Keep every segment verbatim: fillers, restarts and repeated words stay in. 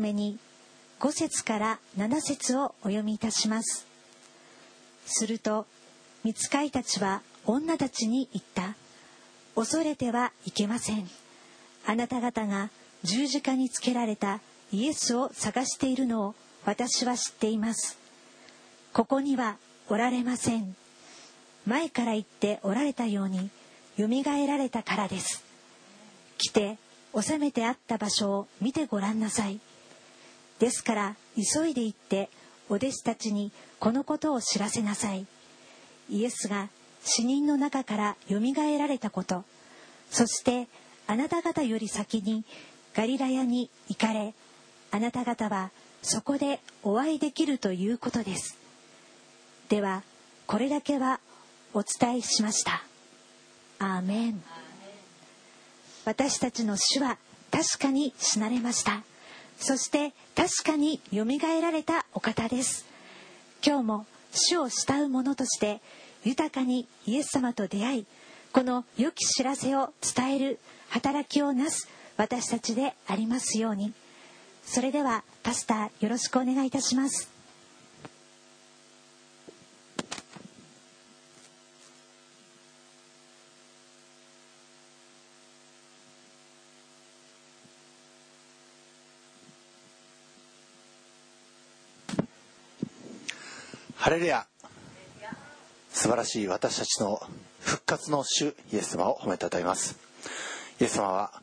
めにご節からなな節をお読みいたします。すると御使いたちは女たちに言った。恐れてはいけません。あなた方が十字架につけられたイエスを探しているのを私は知っています。ここにはおられません。前から言っておられたようによみがえられたからです。来て収めてあった場所を見てごらんなさい。ですから急いで行ってお弟子たちにこのことを知らせなさい。イエスが死人の中からよみがえられたこと、そしてあなた方より先にガリラヤに行かれ、あなた方はそこでお会いできるということです。ではこれだけはお伝えしました。アーメン。私たちの主は確かに死なれました。そして確かによみがえられたお方です。今日も主を慕う者として豊かにイエス様と出会い、この良き知らせを伝える働きをなす私たちでありますように。それではパスターよろしくお願いいたします。 ハレルヤ。素晴らしい私たちの復活の主イエス様を褒めたたえます。イエス様は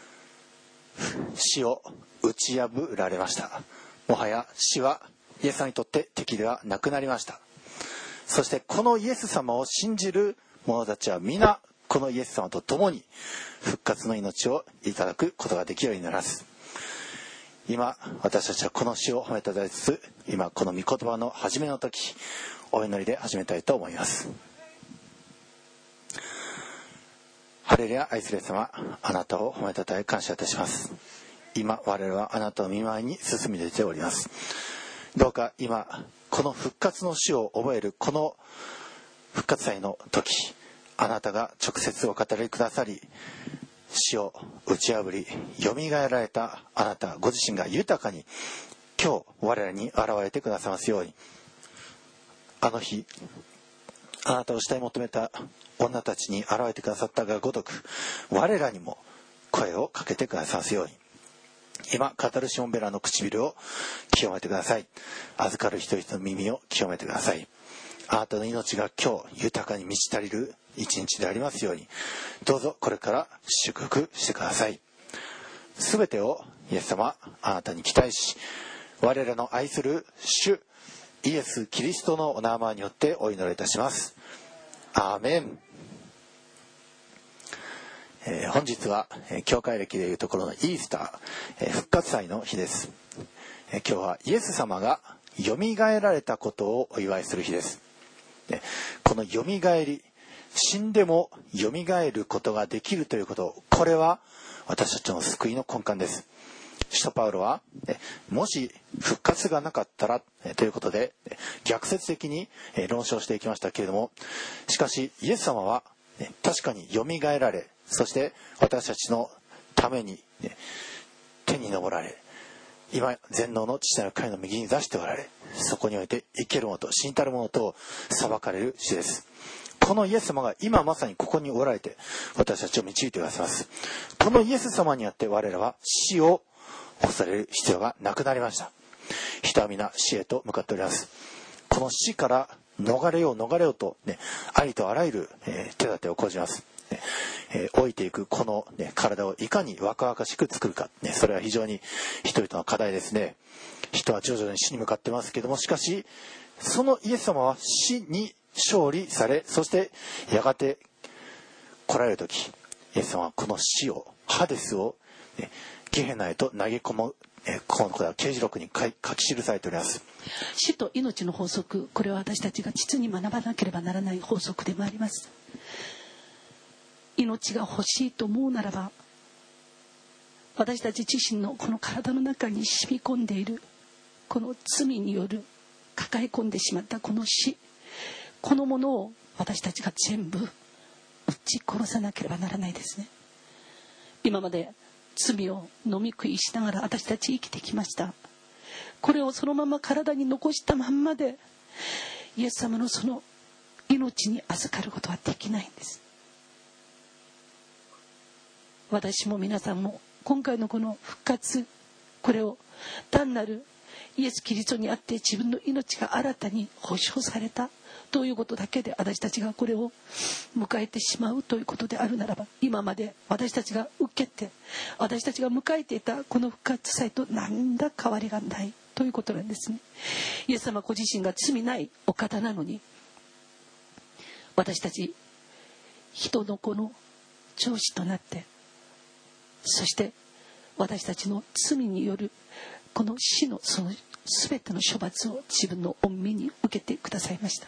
死を打ち破られました。もはや死はイエス様にとって敵ではなくなりました。そしてこのイエス様を信じる者たちは皆このイエス様と共に復活の命をいただくことができるようになります。今私たちはこの主を褒めたたえつつ、今この御言葉の始めの時、お祈りで始めたいと思います。ハレルヤ。愛する様、あなたを褒めたたえ感謝いたします。今我々はあなたの御前に進み出ております。どうか今この復活の主を覚えるこの復活祭の時、あなたが直接お語りくださり、死を打ち破りよみがえられたあなたご自身が豊かに今日我らに現れてくださいますように。あの日あなたを慕い求めた女たちに現れてくださったがごとく、我らにも声をかけてくださいますように。今語るシモンベラの唇を清めてください。預かる人々の耳を清めてください。あなたの命が今日豊かに満ち足りる一日でありますように、どうぞこれから祝福してください。すべてをイエス様あなたに期待し、我らの愛する主イエスキリストのお名前によってお祈りいたします。アーメン。えー、本日は、えー、教会歴でいうところのイースター、えー、復活祭の日です。えー、今日はイエス様がよみがえられたことをお祝いする日です。でこのよみがえり、死んでもよみがえることができるということ、これは私たちの救いの根幹です。使徒パウロはもし復活がなかったらということで逆説的に論証していきましたけれども、しかしイエス様は確かによみがえられ、そして私たちのために天に昇られ、今全能の父なる神の右に座しておられ、そこにおいて生ける者と死にたる者と裁かれる主です。このイエス様が今まさにここにおられて私たちを導いてくださいます。このイエス様によって我らは死を恐れる必要がなくなりました。人は皆死へと向かっております。この死から逃れよう逃れようと、ね、ありとあらゆる、えー、手立てを講じます。ねえー、老いていくこの、ね、体をいかに若々しく作るか、ね、それは非常に人々の課題ですね。人は徐々に死に向かってますけども、しかしそのイエス様は死に勝利され、そしてやがて来られる時、イエス様はこの死を、ハデスを、ね、ゲヘナへと投げ込む、えー、このことは啓示録に書き記されております。 死と命の法則、これは私たちが実に学ばなければならない法則でもあります。命が欲しいと思うならば、私たち自身のこの体の中に染み込んでいるこの罪による抱え込んでしまったこの死、このものを私たちが全部打ち殺さなければならないですね。今まで罪を飲み食いしながら私たち生きてきました。これをそのまま体に残したまんまでイエス様のその命に預かることはできないんです。私も皆さんも今回のこの復活、これを単なるイエス・キリストにあって自分の命が新たに保証されたということだけで私たちがこれを迎えてしまうということであるならば、今まで私たちが受けて私たちが迎えていたこの復活祭と何ら変わりがないということなんですね。イエス様ご自身が罪ないお方なのに、私たち人の子の長子となって、そして私たちの罪によるこの死のその全ての処罰を自分の御身に受けてくださいました。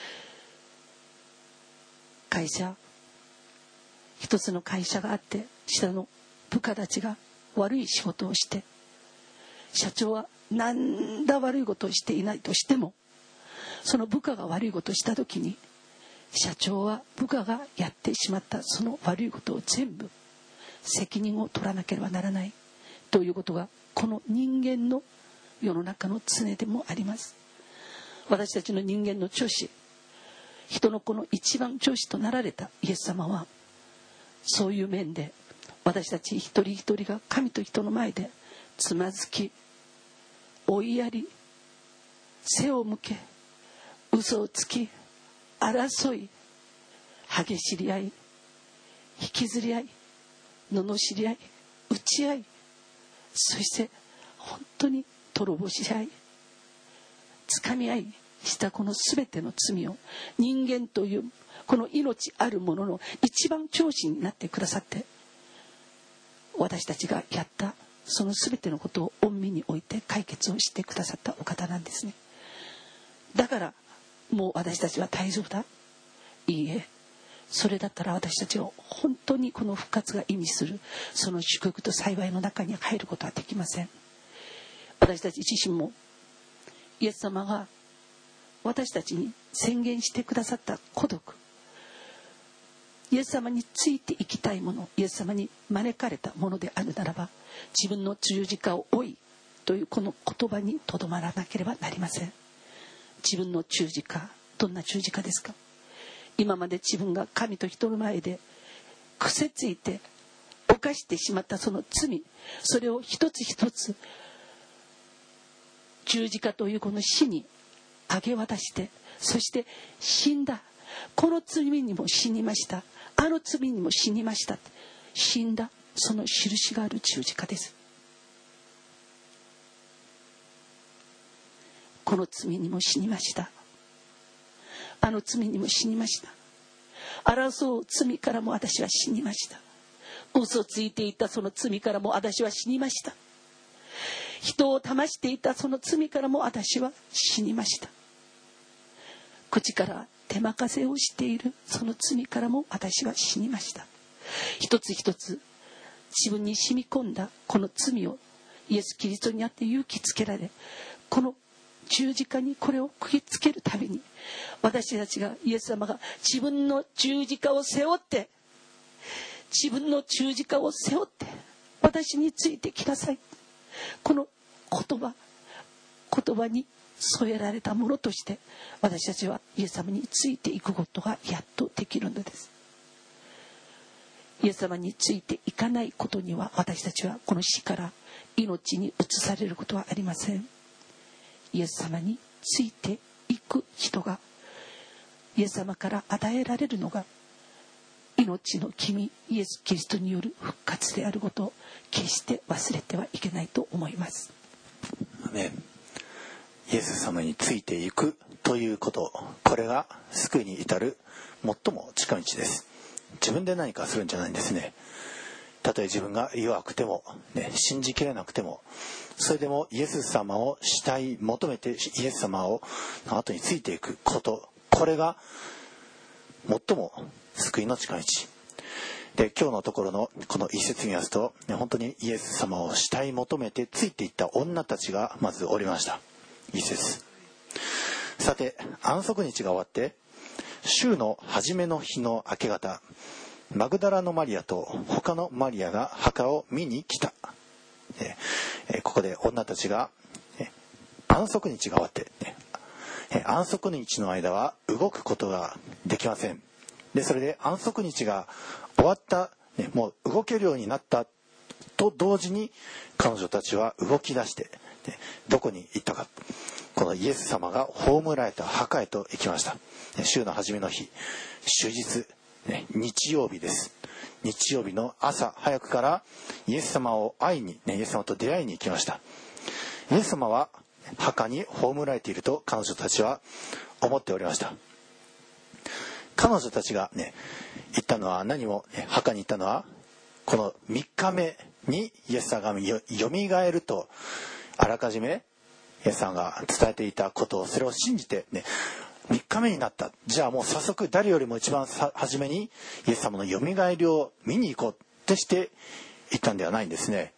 会社、一つの会社があって、下の部下たちが悪い仕事をして、社長は何ら悪いことをしていないとしても、その部下が悪いことをした時に、社長は部下がやってしまったその悪いことを全部責任を取らなければならないということが、この人間の世の中の常でもあります。私たちの人間の長子、人の子の一番長子となられたイエス様は、そういう面で私たち一人一人が神と人の前でつまずき、追いやり、背を向け、嘘をつき、争い、激しり合い、引きずり合い、罵り合い、打ち合い、そして本当に泥棒し合い、掴み合いしたこの全ての罪を、人間というこの命あるものの一番長子になってくださって、私たちがやったその全てのことを御身に置いて解決をしてくださったお方なんですね。だからもう私たちは大丈夫だ、いいえ、それだったら私たちを本当にこの復活が意味するその祝福と幸いの中に入ることはできません。私たち自身もイエス様が私たちに宣言してくださった孤独、イエス様についていきたいもの、イエス様に招かれたものであるならば、自分の十字架を追いというこの言葉にとどまらなければなりません。自分の十字架、どんな十字架ですか？今まで自分が神と人の前で癖ついて犯してしまったその罪、それを一つ一つ十字架というこの死に明け渡して、そして死んだ、この罪にも死にました、あの罪にも死にました、死んだその印がある十字架です。この罪にも死にました、あの罪にも死にました、争う罪からも私は死にました、嘘ついていたその罪からも私は死にました、人を騙していたその罪からも私は死にました、口から手任せをしているその罪からも私は死にました。一つ一つ自分に染み込んだこの罪をイエス・キリストにあって勇気つけられ、この十字架にこれを釘つけるたびに、私たちがイエス様が自分の十字架を背負って、自分の十字架を背負って私についてきなさい、この言葉言葉に添えられたものとして、私たちはイエス様についていくことがやっとできるのです。イエス様についていかないことには、私たちはこの死から命に移されることはありません。イエス様についていく人が、イエス様から与えられるのが命の君イエス・キリストによる復活であることを決して忘れてはいけないと思います。 アメン。イエス様についていくということ、これが救いに至る最も近道です。自分で何かするんじゃないんですね。たとえ自分が弱くても、ね、信じきれなくても、それでもイエス様を慕い求めてイエス様をの後についていくこと、これが最も救いの近道で、今日のところのこの一節見ますと、本当にイエス様を慕い求めてついていった女たちがまずおりました。一節、さて安息日が終わって週の初めの日の明け方、 マグダラのマリアと他のマリアが墓を見に来た。えー、ここで女たちが、えー、安息日が終わって、ねえー、安息日の間は動くことができません。でそれで安息日が終わった、ね、もう動けるようになったと同時に彼女たちは動き出して、ね、どこに行ったか。このイエス様が葬られた墓へと行きました。週の初めの日、終日、ね、日曜日です。日曜日の朝早くからイエス様を会いに、ね、イエス様と出会いに行きました。イエス様は墓に葬られていると彼女たちは思っておりました。彼女たちがね行ったのは何も、ね、墓に行ったのはこのみっかめにイエス様がよみがえるとあらかじめイエス様が伝えていたことを、それを信じてね、みっかめになった。じゃあもう早速誰よりも一番初めにイエス様のよみがえりを見に行こうってして行ったんではないんですね。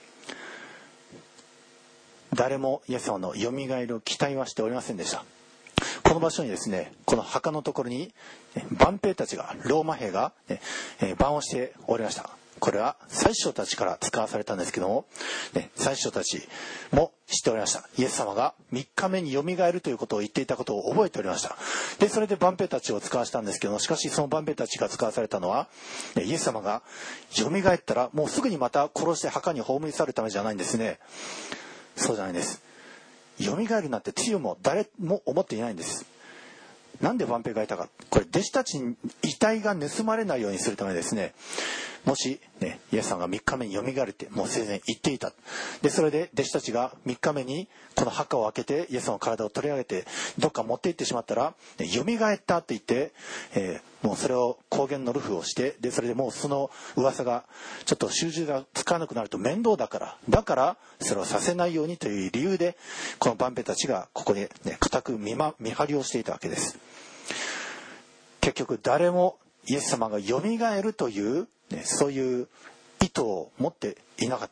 誰もイエス様のよみがえりを期待はしておりませんでした。この場所にですね、この墓のところに番兵たちが、ローマ兵が、ね、番をしておりました。これは祭司長たちから使わされたんですけども、ね、祭司長たちも知っておりました。イエス様がみっかめによみがえるということを言っていたことを覚えておりました。でそれで番兵たちを使わしたんですけども、しかしその番兵たちが使わされたのは、イエス様がよみがえったらもうすぐにまた殺して墓に葬り去るためじゃないんですね。そうじゃないんです。よみがえるなんてつゆも誰も思っていないんです。なんで番兵がいたか。これ弟子たちに遺体が盗まれないようにするためですね。もし、ね、イエスさんがみっかめによみがえるってもう生前言っていた。でそれで弟子たちがみっかめにこの墓を開けてイエス様の体を取り上げてどっか持って行ってしまったら、ね、よみがえったって言って、えー、もうそれを公言の流布をして、でそれでもうその噂がちょっと習字がつかなくなると面倒だからだからそれをさせないようにという理由でこの番兵たちがここで、ね、固く 見, ま、見張りをしていたわけです。結局誰もイエス様がよみがえるという、ね、そういう意図を持っていなかった。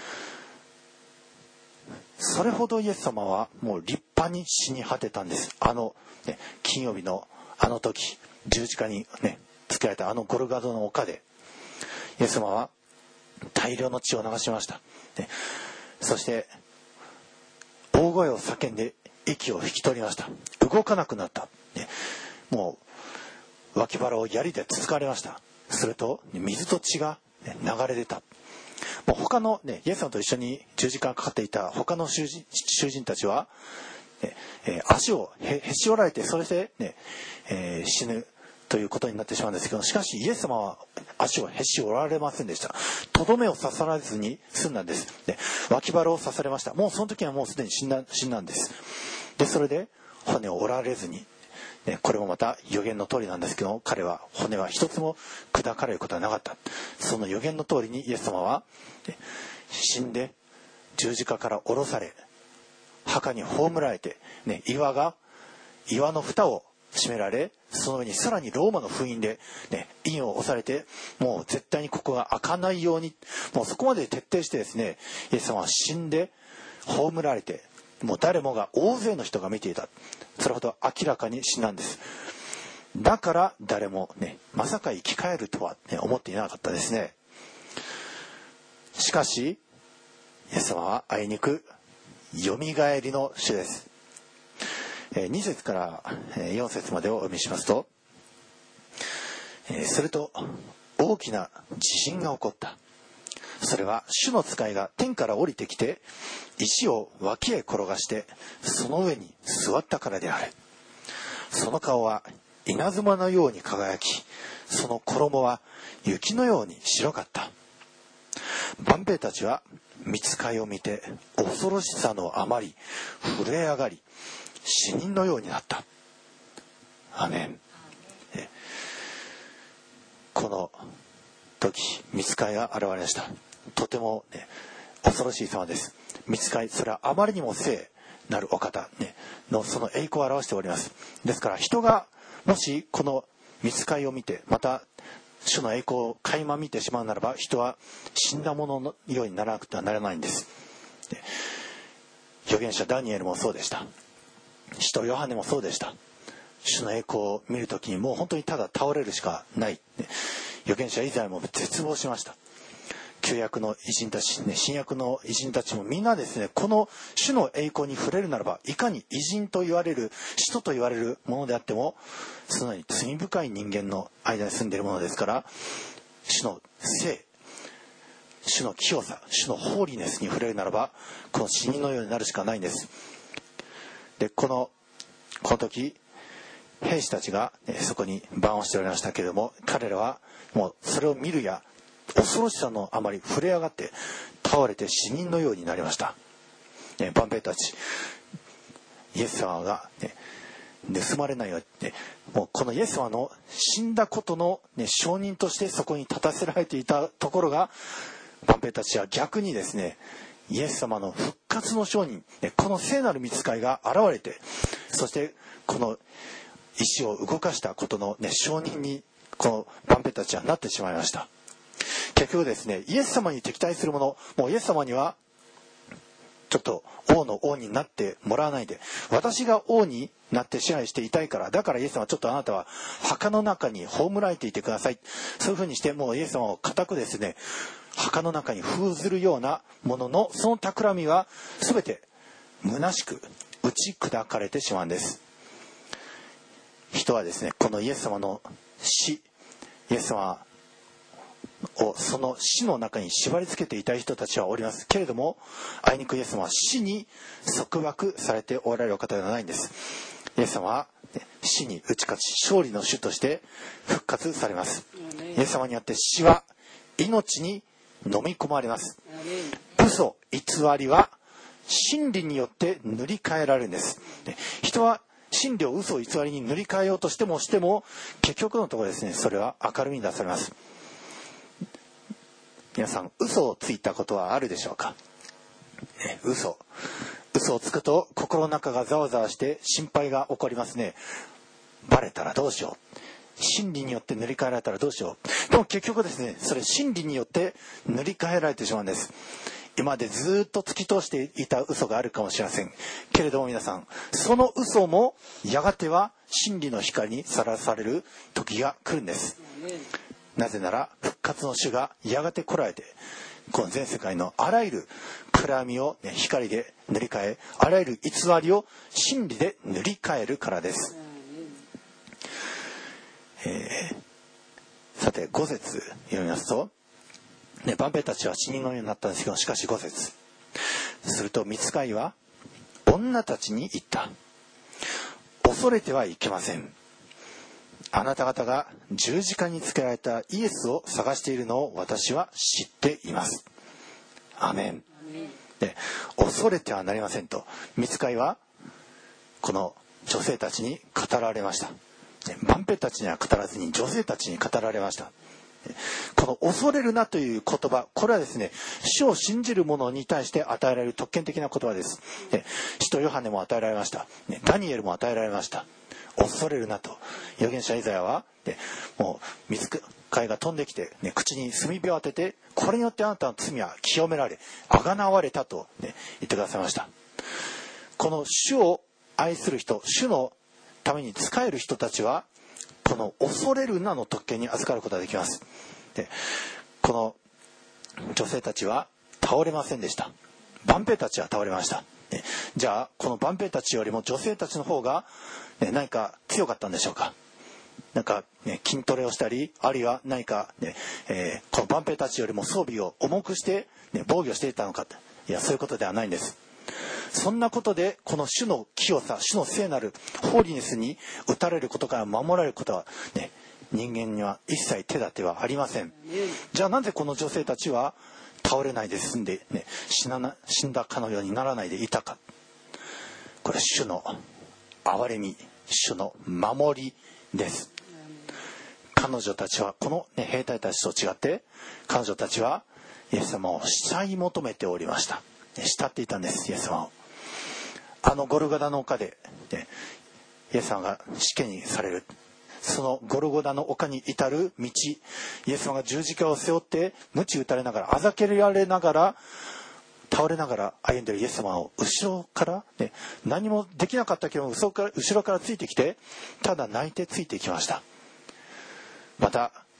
それほどイエス様はもう立派に死に果てたんです。あの、ね、金曜日のあの時十字架にねつけられたあのゴルガドの丘でイエス様は大量の血を流しました、ね、そして大声を叫んで息を引き取りました。動かなくなった、ね、もう脇腹を槍でつつかれました。すると水と血が流れ出た。もう他の、ね、イエス様と一緒に十字架がかかっていた他の囚人、囚人たちは、ねえー、足をへへし折られてそれで、ねえー、死ぬということになってしまうんですけど、しかしイエス様は足をへし折られませんでした。とどめを刺さらずに済んだんです。で脇腹を刺されました。もうその時はもうすでに死んだ、死んだんです。でそれで骨を折られずに、これもまた予言の通りなんですけど、彼は骨は一つも砕かれることはなかった。その予言の通りにイエス様は死んで十字架から下ろされ墓に葬られて、ね、岩が岩の蓋を閉められ、その上にさらにローマの封印で、ね、印を押されて、もう絶対にここが開かないように、もうそこまで徹底してですね、イエス様は死んで葬られて、もう誰もが大勢の人が見ていた。それほど明らかに死んだんです。だから誰もねまさか生き返るとは、ね、思っていなかったですね。しかしイエス様はあいにくよみがえりの主です。に節からよん節までをお読みしますと、すると大きな地震が起こった。それは主の使いが天から降りてきて石を脇へ転がしてその上に座ったからである。その顔は稲妻のように輝き、その衣は雪のように白かった。番兵たちは御使いを見て恐ろしさのあまり震え上がり死人のようになった。アメン。この時御使いが現れました。とても、ね、恐ろしい様です。御使い、それはあまりにも聖なるお方、ね、のその栄光を表しております。ですから人がもしこの御使いを見てまた主の栄光を垣間見てしまうならば、人は死んだもののようにならなくてはならないんです。で預言者ダニエルもそうでした。使徒ヨハネもそうでした。主の栄光を見るときにもう本当にただ倒れるしかない、ね、 預言者イザヤも絶望しました。旧約の偉人たち、ね、新約の偉人たちもみんなですね、この主の栄光に触れるならば、いかに偉人と言われる、使徒と言われるものであっても、そのように罪深い人間の間に住んでいるものですから、主の聖、主の清さ、主のホーリネスに触れるならば、この死人のようになるしかないんです。で、この、この時、兵士たちが、ね、そこに番をしておりましたけれども、彼らはもうそれを見るや、恐ろしさのあまり触れ上がって倒れて死人のようになりました。ね、万兵たち、イエス様が、ね、盗まれないように、ね、もうこのイエス様の死んだことの、ね、証人としてそこに立たせられていたところが、万兵たちは逆にですね、イエス様の復活の証人、ね、この聖なる御使いが現れて、そしてこの石を動かしたことの、ね、証人にこの万兵たちはなってしまいました。結局ですね、イエス様に敵対するもの、もうイエス様にはちょっと王の王になってもらわないで、私が王になって支配していたいから、だからイエス様はちょっとあなたは墓の中に葬られていてください、そういうふうにしてもうイエス様を固くですね、墓の中に封ずるようなものの、その企みは全て虚しく打ち砕かれてしまうんです。人はですね、このイエス様の死、イエス様をその死の中に縛り付けていた人たちはおりますけれども、あいにくイエス様は死に束縛されておられる方ではないんです。イエス様は死に打ち勝ち、勝利の主として復活されます。イエス様によって死は命に飲み込まれます。嘘偽りは真理によって塗り替えられるんです。人は真理を嘘偽りに塗り替えようとしてもしても、結局のところですね、それは明るみに出されます。皆さん、嘘をついたことはあるでしょうか。ね、嘘嘘をつくと心の中がざわざわして心配が起こりますね。バレたらどうしよう、真理によって塗り替えられたらどうしよう。でも結局ですね、それ真理によって塗り替えられてしまうんです。今までずっと突き通していた嘘があるかもしれませんけれども、皆さん、その嘘もやがては真理の光にさらされる時が来るんです。なぜなら復活の主がやがて来られて、この全世界のあらゆる暗闇を、ね、光で塗り替え、あらゆる偽りを真理で塗り替えるからです。えー、さてご節読みますと、ね、万兵たちは死人のようになったんですけど、しかしご節、すると御使いは女たちに言った。恐れてはいけません。あなた方が十字架につけられたイエスを探しているのを私は知っています。アメン。で、恐れてはなりませんと御使いはこの女性たちに語られました。万兵たちには語らずに女性たちに語られました。この恐れるなという言葉、これはですね、主を信じる者に対して与えられる特権的な言葉です。使徒ヨハネも与えられました。ダニエルも与えられました。恐れるなと。預言者イザヤはもう御使いが飛んできて、ね、口に炭火を当てて、これによってあなたの罪は清められ、あがなわれたと、ね、言ってくださいました。この主を愛する人、主のために仕える人たちはこの恐れるなの特権に預かることができます。で、この女性たちは倒れませんでした。万兵たちは倒れました。ね、じゃあこの万兵たちよりも女性たちの方が、ね、何か強かったんでしょうか。なんか、ね、筋トレをしたり、あるいは何か、ねえー、この万兵たちよりも装備を重くして、ね、防御していたのか。いや、そういうことではないんです。そんなことでこの主の清さ、主の聖なるホーリネスに打たれることから守られることは、ね、人間には一切手立てはありません。じゃあなぜこの女性たちは倒れないで済んで、ね、死なな死んだかのようにならないでいたか。これは主の憐れみ、主の守りです。彼女たちはこの、ね、兵隊たちと違って、彼女たちはイエス様を慕い求めておりました。慕っていたんです、イエス様を。あのゴルゴダの丘で、ね、イエス様が死刑にされる、そのゴルゴダの丘に至る道、イエス様が十字架を背負って鞭打たれながら、あざけられながら、倒れながら歩んでいるイエス様を後ろから、ね、何もできなかったけど後ろから後ろからついてきて、ただ泣いてついてきました。またこ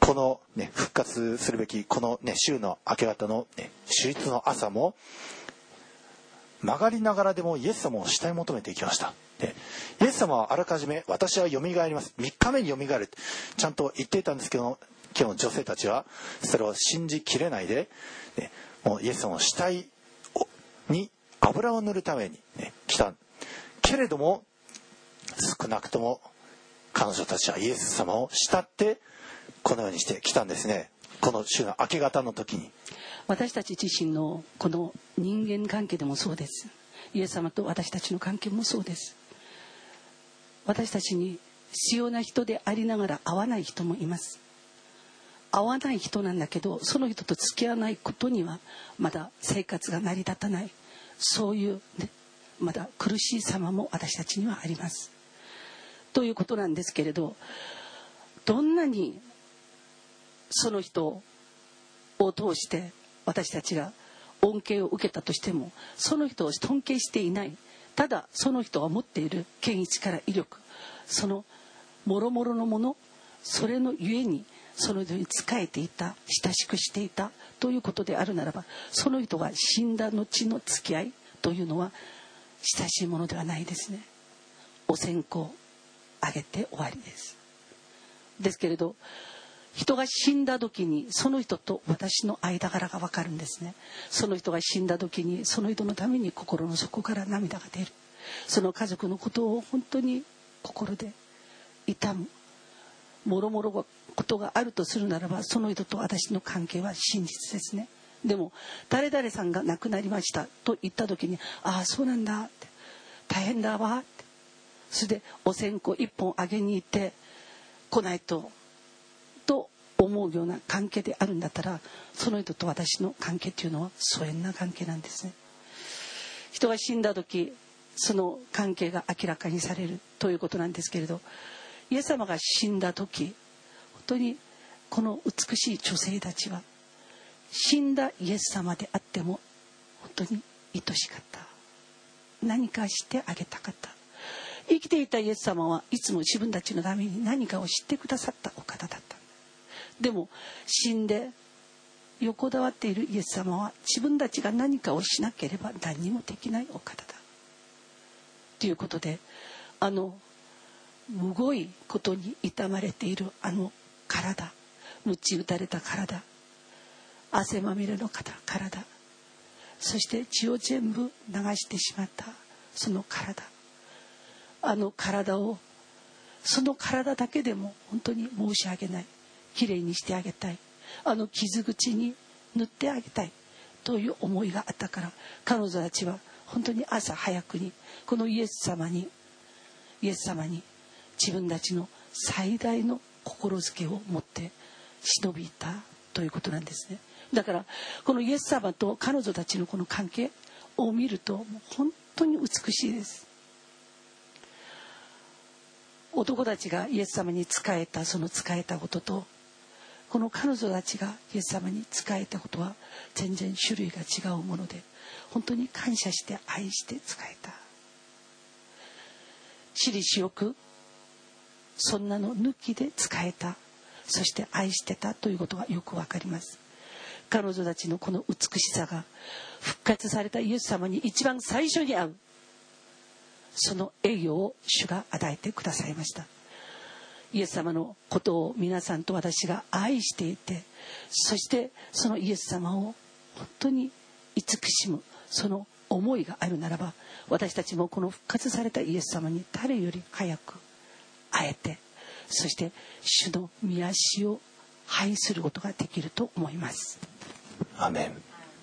この、ね、復活するべきこの、ね、週の明け方の、ね、主日の朝も曲がりながらでもイエス様を慕い求めていきました。でイエス様はあらかじめ私はよみがえります、みっかめによみがえるちゃんと言っていたんですけど、今日の女性たちはそれを信じきれないで、ね、もうイエス様の死体に油を塗るために、ね、来たけれども、少なくとも彼女たちはイエス様を慕ってこのようにして来たんですね。この週の明け方の時に。 私たち自身のこの人間関係でもそうです。イエス様と私たちの関係もそうです。私たちに必要な人でありながら会わない人もいます。会わない人なんだけど、その人と付き合わないことにはまだ生活が成り立たない、そういう、ね、まだ苦しい様も私たちにはありますということなんですけれど、どんなにその人を通して私たちが恩恵を受けたとしても、その人を尊敬していない、ただその人が持っている権威、力、威力、その諸々のもの、それのゆえにその人に仕えていた、親しくしていたということであるならば、その人が死んだ後の付き合いというのは親しいものではないですね。お線香あげて終わりです。ですけれど、人が死んだ時にその人と私の間柄が分かるんですね。その人が死んだ時にその人のために心の底から涙が出る。その家族のことを本当に心で痛む。もろもろことがあるとするならば、その人と私の関係は真実ですね。でも誰々さんが亡くなりましたと言った時に、ああそうなんだって、大変だわって、それでお線香一本あげに行って来ないとと思うような関係であるんだったら、その人と私の関係というのは疎遠な関係なんですね。人が死んだ時、その関係が明らかにされるということなんですけれど、イエス様が死んだ時、本当にこの美しい女性たちは死んだイエス様であっても本当に愛しかった、何かしてあげたかった。生きていたイエス様はいつも自分たちのために何かを知ってくださったお方だった。でも死んで横たわっているイエス様は自分たちが何かをしなければ何にもできないお方だということで、あのむごいことに痛まれているあの体、鞭打たれた体、汗まみれの体、そして血を全部流してしまったその体、あの体を、その体だけでも本当に申し訳ない、きれいにしてあげたい、あの傷口に塗ってあげたいという思いがあったから、彼女たちは本当に朝早くにこのイエス様にイエス様に自分たちの最大の心づけを持って忍びたということなんですね。だからこのイエス様と彼女たちのこの関係を見るともう本当に美しいです。男たちがイエス様に仕えたその仕えたことと、この彼女たちがイエス様に仕えたことは全然種類が違うもので、本当に感謝して愛して仕えた。私利私欲、そんなの抜きで仕えた、そして愛してたということがよくわかります。彼女たちのこの美しさが復活されたイエス様に一番最初に会うその栄誉を主が与えてくださいました。イエス様のことを皆さんと私が愛していて、そしてそのイエス様を本当に慈しむその思いがあるならば、私たちもこの復活されたイエス様に誰より早く会えて、そして主の御足を拝することができると思います。 アーメン。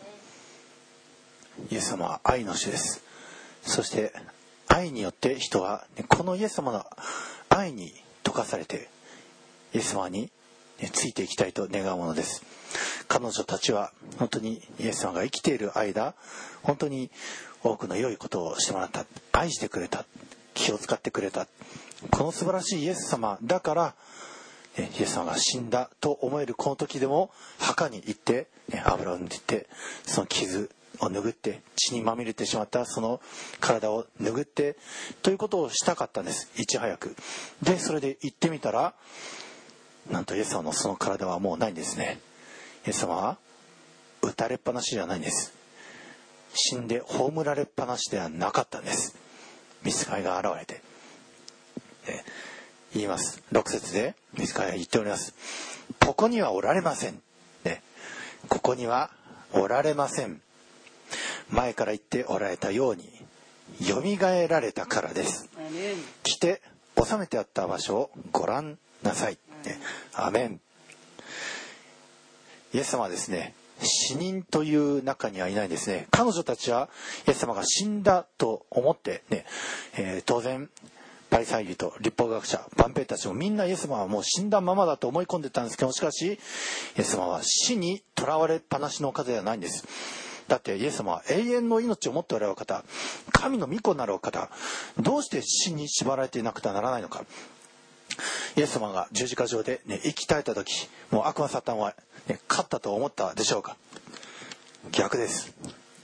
イエス様は愛の主です。そして愛によって人はこのイエス様の愛に溶かされてイエス様についていきたいと願うものです。彼女たちは本当にイエス様が生きている間、本当に多くの良いことをしてもらった、愛してくれた、気を使ってくれた、この素晴らしいイエス様だからイエス様が死んだと思えるこの時でも墓に行って油を塗ってその傷を拭って血にまみれてしまったその体を拭ってということをしたかったんです。いち早くでそれで行ってみたらなんとイエス様のその体はもうないんですね。イエス様は撃たれっぱなしじゃないんです。死んで葬られっぱなしではなかったんです。御使いが現れて、え言います。ろく節で御使いが言っております。ここにはおられません、ね、ここにはおられません。前から言っておられたようによみがえられたからです。来て収めてあった場所をご覧なさい、ね、アメン。イエス様はですね、死人という中にはいないんですね。彼女たちはイエス様が死んだと思ってね、えー、当然パリサイ人、律法学者、万兵たちもみんなイエス様はもう死んだままだと思い込んでたんですけど、しかしイエス様は死に囚われっぱなしの方ではないんです。だってイエス様は永遠の命を持っておられる方、神の御子なるお方、どうして死に縛られていなくてはならないのか。イエス様が十字架上で、ね、生き絶えた時、もう悪魔サタンは、ね、勝ったと思ったでしょうか。逆です。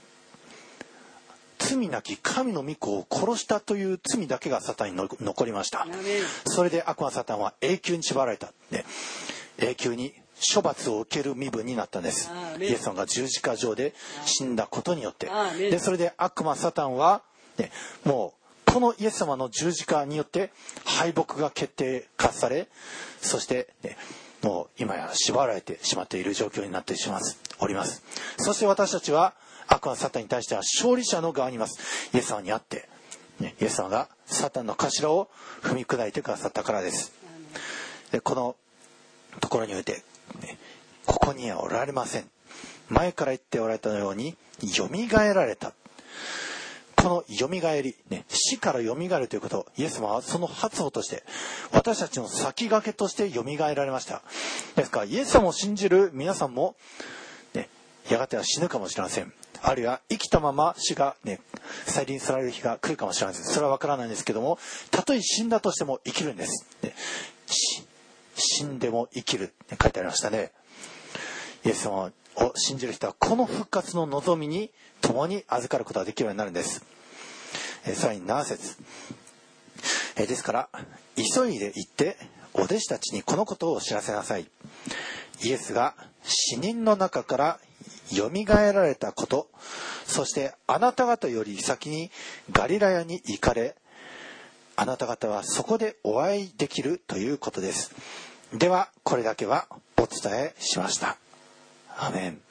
罪なき神の御子を殺したという罪だけがサタンにの残りました。それで悪魔サタンは永久に縛られた、ね、永久に処罰を受ける身分になったんです。イエス様が十字架上で死んだことによって、でそれで悪魔サタンは、ね、もうこのイエス様の十字架によって敗北が決定化され、そして、ね、もう今や縛られてしまっている状況になってしまっております。そして私たちは悪魔サタンに対しては勝利者の側にいます。イエス様にあって、ね、イエス様がサタンの頭を踏み砕いてくださったからです。でこのところにおいて、ね、ここにはおられません。前から言っておられたようによみがえられた。このよみがえり、ね、死からよみがえるということ、イエス様はその発歩として私たちの先駆けとしてよみがえられました。ですからイエス様を信じる皆さんも、ね、やがては死ぬかもしれません。あるいは生きたまま死が、ね、再臨される日が来るかもしれません。それは分からないんですけども、たとえ死んだとしても生きるんです、ね、死んでも生きるって書いてありましたね。イエス様を信じる人はこの復活の望みに共に預かることができるようになるんです。えさらになな節、えですから急いで行ってお弟子たちにこのことを知らせなさい。イエスが死人の中からよみがえられたこと、そしてあなた方より先にガリラヤに行かれ、あなた方はそこでお会いできるということです。ではこれだけはお伝えしました。アメン。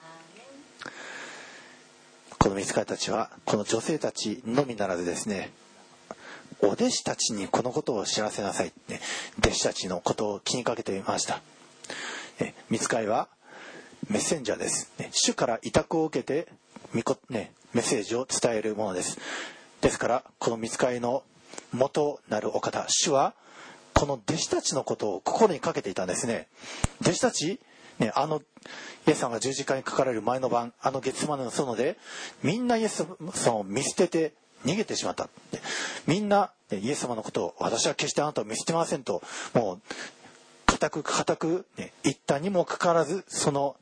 この御使いたちはこの女性たちのみならずですね、お弟子たちにこのことを知らせなさい、ね、弟子たちのことを気にかけていました。え御使いはメッセンジャーです、ね、主から委託を受けてみこ、ね、メッセージを伝えるものです。ですからこの御使いの元なるお方、主はこの弟子たちのことを心にかけていたんですね。弟子たち、ね、あのイエス様が十字架にかかられる前の晩、あのゲツマネの園でみんなイエス様を見捨てて逃げてしまった。みんなイエス様のことを私は決してあなたを見捨てませんと、もう固く固く、ね、言ったにもかかわらず、その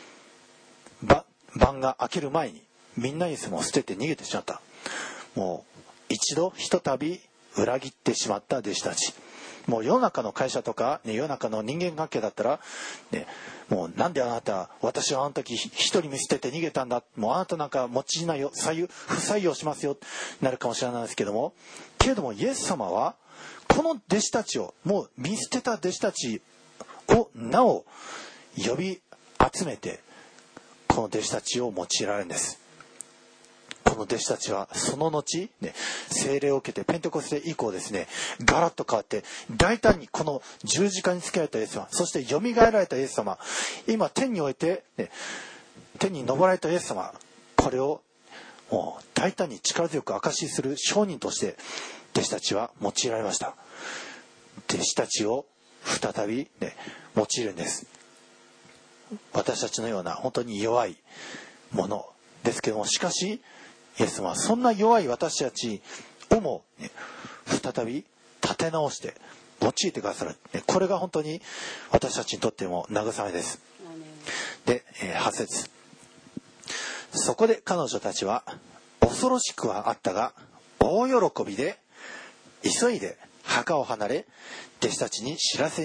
晩が明ける前にみんなイエス様を捨てて逃げてしまった。もう一度ひとたび裏切ってしまった弟子たち。もう世の中の会社とか、ね、世の中の人間関係だったら、ね、もうなんであなた、私はあの時一人見捨てて逃げたんだ、もうあなたなんか用いないよ、不採用しますよなるかもしれないですけども、けれどもイエス様はこの弟子たちを、もう見捨てた弟子たちをなお呼び集めて、この弟子たちを用いられるんです。この弟子たちはその後、ね、聖霊を受けてペンテコステ以降ですね、ガラッと変わって大胆にこの十字架につけられたイエス様、そしてよみがえられたイエス様、今天において、ね、天に昇られたイエス様、これをもう大胆に力強く証しする証人として弟子たちは用いられました。弟子たちを再び、ね、用いるんです。私たちのような本当に弱いものですけども、しかしイエス様はそんな弱い私たちをも、ね、再び立て直して用いてくださる、ね、これが本当に私たちにとっても慰めです。で、えー、はち節、そこで彼女たちは恐ろしくはあったが大喜びで急いで墓を離れ弟子たちに知らせに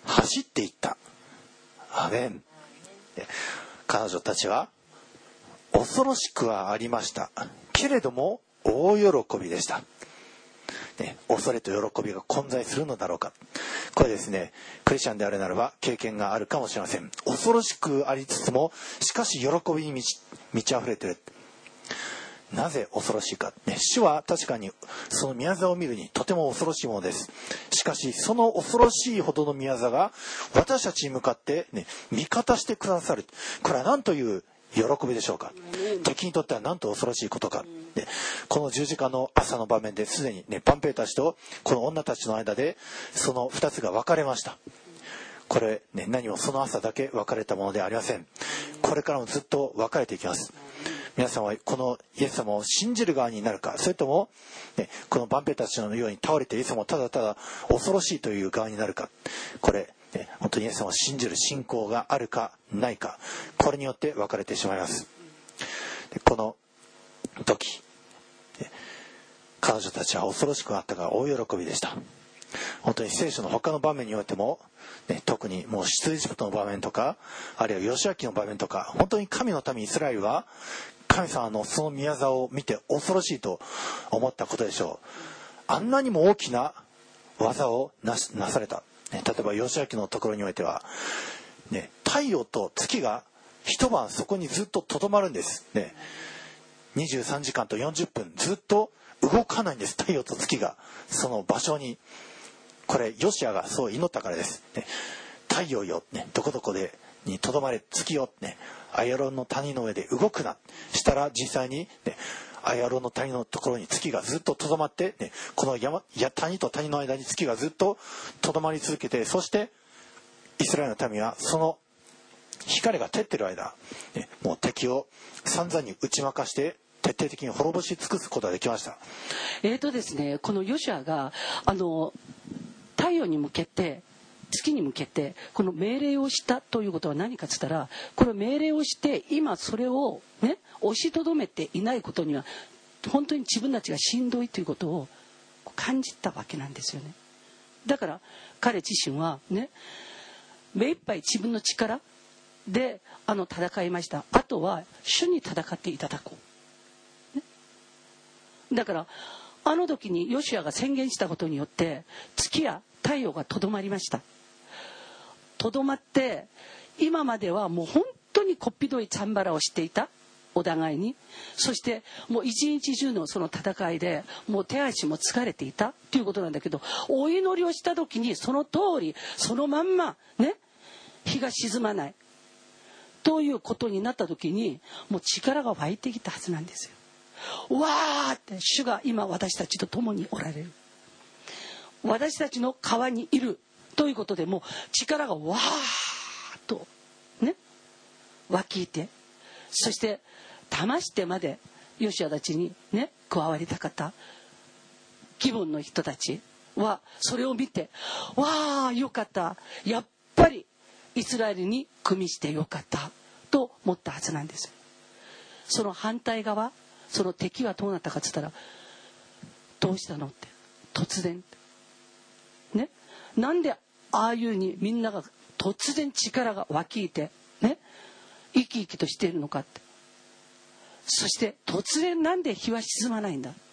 走っていった。アメン。彼女たちは恐ろしくはありましたけれども大喜びでした、ね、恐れと喜びが混在するのだろうか。これですね、クリスチャンであるならば経験があるかもしれません。恐ろしくありつつもしかし喜びに満ち、満ち溢れている。なぜ恐ろしいか、ね、主は確かにその宮沢を見るにとても恐ろしいものです。しかしその恐ろしいほどの宮沢が私たちに向かって、ね、味方してくださる。これは何という喜びでしょうか。敵にとっては何と恐ろしいことか。でこの十字架の朝の場面ですでに、ね、パンペイたちとこの女たちの間でその二つが分かれました。これ、ね、何もその朝だけ分かれたものではありません。これからもずっと分かれていきます。皆さんはこのイエス様を信じる側になるか、それとも、ね、このバンペイたちのように倒れてイエス様をただただ恐ろしいという側になるか。これ、ね、本当にイエス様を信じる信仰があるかないか、これによって分かれてしまいます。でこの時、ね、彼女たちは恐ろしくなったが大喜びでした。本当に聖書の他の場面においても、ね、特にもう出エジプトの場面とか、あるいはヨシュア記の場面とか、本当に神の民イスラエルは神様のその宮沢を見て恐ろしいと思ったことでしょう。あんなにも大きな技を な, なされた、ね、例えばヨシュア記のところにおいては、ね、太陽と月が一晩そこにずっととどまるんです、ね、にじゅうさんじかんとよんじゅっぷんずっと動かないんです。太陽と月がその場所に。これヨシュアがそう祈ったからです、ね、太陽よ、ね、どこどこでにとどまれ、月よ、ね、アヤロンの谷の上で動くな。したら実際に、ね、アヤロンの谷のところに月がずっととどまって、ね、この山や谷と谷の間に月がずっととどまり続けて、そしてイスラエルの民はその光が照ってる間、ね、もう敵を散々に打ち負かして徹底的に滅ぼし尽くすことができました。 えーとですね、このヨシュアがあの太陽に向けて月に向けてこの命令をしたということは何かと言ったら、この命令をして今それをね押しとどめていないことには本当に自分たちがしんどいということを感じたわけなんですよね。だから彼自身はね、目いっぱい自分の力であの戦いました。あとは主に戦っていただこう、ね、だからあの時にヨシュアが宣言したことによって月や太陽がとどまりました。とどまって、今まではもう本当にこっぴどいチャンバラをしていた、お互いに。そしてもう一日中のその戦いでもう手足も疲れていたということなんだけど、お祈りをした時にその通りそのまんまね、日が沈まないということになった時にもう力が湧いてきたはずなんですよ。わーって主が今私たちと共におられる、私たちの川にいるということで、もう力がわーっとね湧きて、そして騙してまでヨシュアたちにね加わりたかった気分の人たちはそれを見て、わーよかった、やっぱりイスラエルに組みしてよかったと思ったはずなんです。その反対側、その敵はどうなったかって言ったら、どうしたのって突然ね、なんでああいうにみんなが突然力が湧きいてね生き生きとしているのかって、そして突然なんで日は沈まないんだ。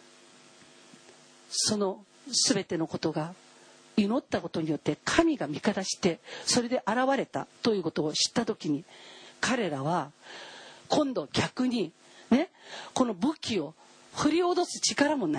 その全てのことが祈ったことによって神が味方してそれで現れたということを知った時に、彼らは今度逆にね、この武器を振り落とす力もない、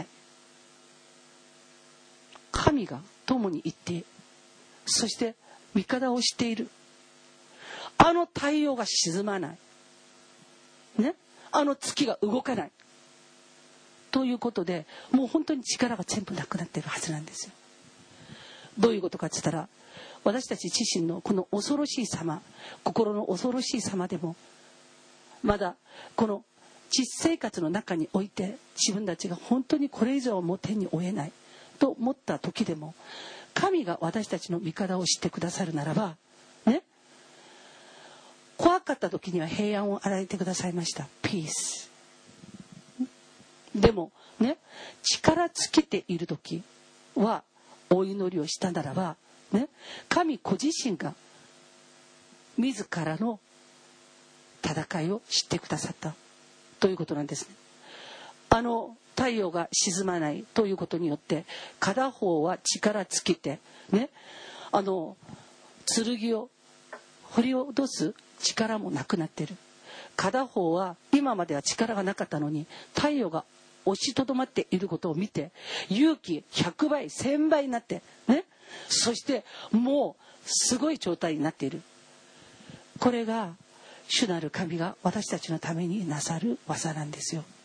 神が共にいて、そして味方をしている、あの太陽が沈まないね、あの月が動かないということで、もう本当に力が全部なくなっているはずなんですよ。どういうことかって言ったら、私たち自身のこの恐ろしい様、心の恐ろしい様でもまだこの実生活の中において自分たちが本当にこれ以上も手に負えないと思った時でも、神が私たちの味方をしてくださるならばね、怖かった時には平安を与えてくださいました。ピース。でもね、力尽きている時はお祈りをしたならばね、神ご自身が自らの戦いを知ってくださったということなんですね。あの太陽が沈まないということによって片方は力尽きてね、あの剣を振り落とす力もなくなっている。片方は今までは力がなかったのに太陽が押しとどまっていることを見て勇気ひゃくばいせんばいになってね、そしてもうすごい状態になっている。これが主なる神が私たちのためになさる技なんですよ。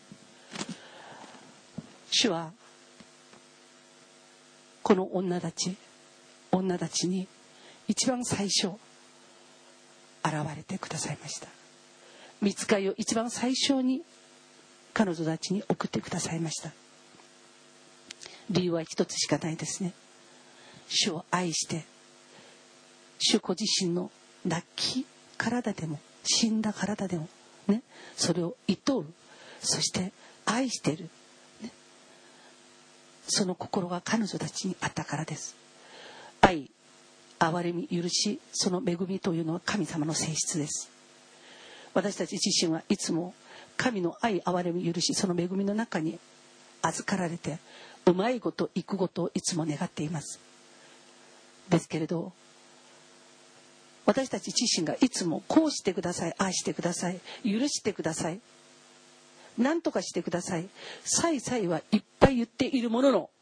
主はこの女たち女たちに一番最初現れてくださいました。御使いを一番最初に彼女たちに送ってくださいました。理由は一つしかないですね。主を愛して主ご自身の亡き体でも死んだ体でもね、それを厭う、そして愛している、ね、その心が彼女たちにあったからです。愛、憐れみ、許し、その恵みというのは神様の性質です。私たち自身はいつも神の愛、憐れみ、許し、その恵みの中に預かられてうまいこといくことをいつも願っています。ですけれど私たち自身がいつもこうしてください、愛してください、許してください、何とかしてください、さいさいはいっぱい言っているものの、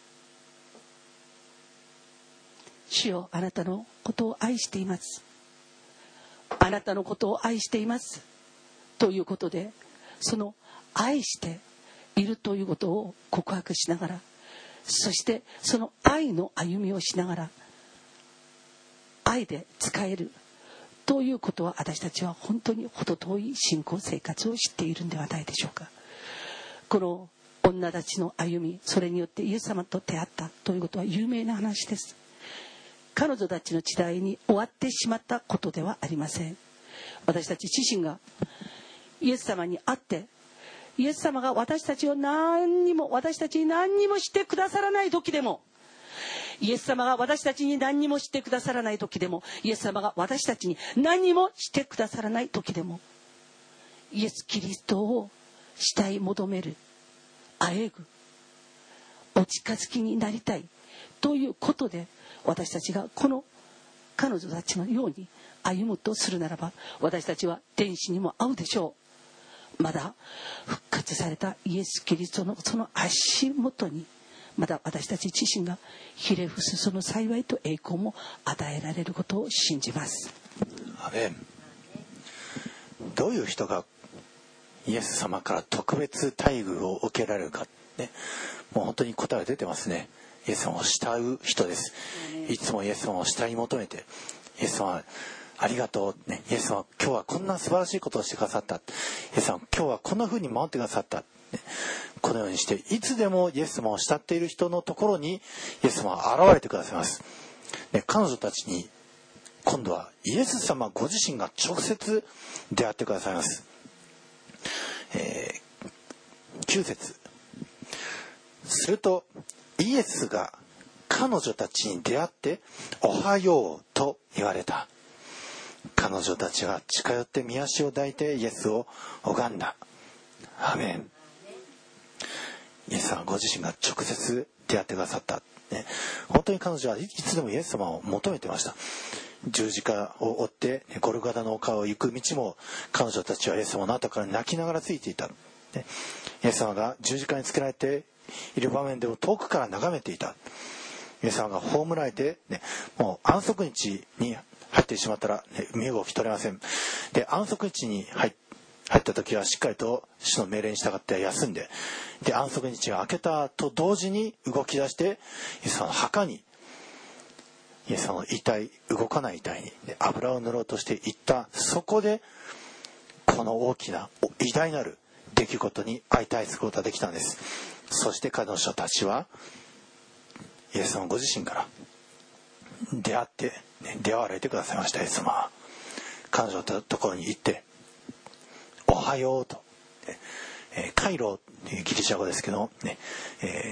主よあなたのことを愛しています、あなたのことを愛していますということで、その愛しているということを告白しながら、そしてその愛の歩みをしながら愛で使えるということは、私たちは本当に程遠い信仰生活を知っているんではないでしょうか。この女たちの歩み、それによってイエス様と出会ったということは有名な話です。彼女たちの時代に終わってしまったことではありません。私たち自身がイエス様に会って、イエス様が私たちを何にも私たちに何にもしてくださらない時でも、イエス様が私たちに何にもしてくださらない時でも、イエス様が私たちに何にもしてくださらない時でも、イエス・キリストを慕い求める、あえぐ、お近づきになりたいということで、私たちがこの彼女たちのように歩むとするならば、私たちは天使にも会うでしょう。まだ復活されたイエス・キリストのその足元に、まだ私たち自身がひれ伏すその幸いと栄光も与えられることを信じます。 アメン。どういう人がイエス様から特別待遇を受けられるか、ね、もう本当に答えが出てますね。イエス様を慕う人です。いつもイエス様を慕い求めて、イエス様ありがとう、ね、イエス様今日はこんな素晴らしいことをしてくださった、イエス様今日はこんな風に守ってくださった、ね、このようにしていつでもイエス様を慕っている人のところにイエス様は現れてくださいます、ね、彼女たちに今度はイエス様ご自身が直接出会ってくださいます。えー、きゅう節、するとイエスが彼女たちに出会っておはようと言われた。彼女たちは近寄って御足を抱いてイエスを拝んだ。アメン。イエス様ご自身が直接出会ってくださった、ね、本当に彼女はいつでもイエス様を求めてました。十字架を追ってゴルゴダの丘を行く道も彼女たちはイエス様の後から泣きながらついていた、ね、イエス様が十字架につけられている場面でも遠くから眺めていた。イエス様が葬られて、ね、もう安息日に入ってしまったら、ね、身動き取れません。で、安息日に入入った時はしっかりと主の命令に従って休んで、で安息日が明けたと同時に動き出して、イエス様の墓に、イエス様の遺体、動かない遺体に油を塗ろうとしていった。そこでこの大きな偉大なる出来事に相対することができたんです。そして彼女たちはイエス様ご自身から出会って、ね、出会われてくださいました。イエス様は彼女のところに行っておはようと、えー、カイロというギリシャ語ですけど、ねえー、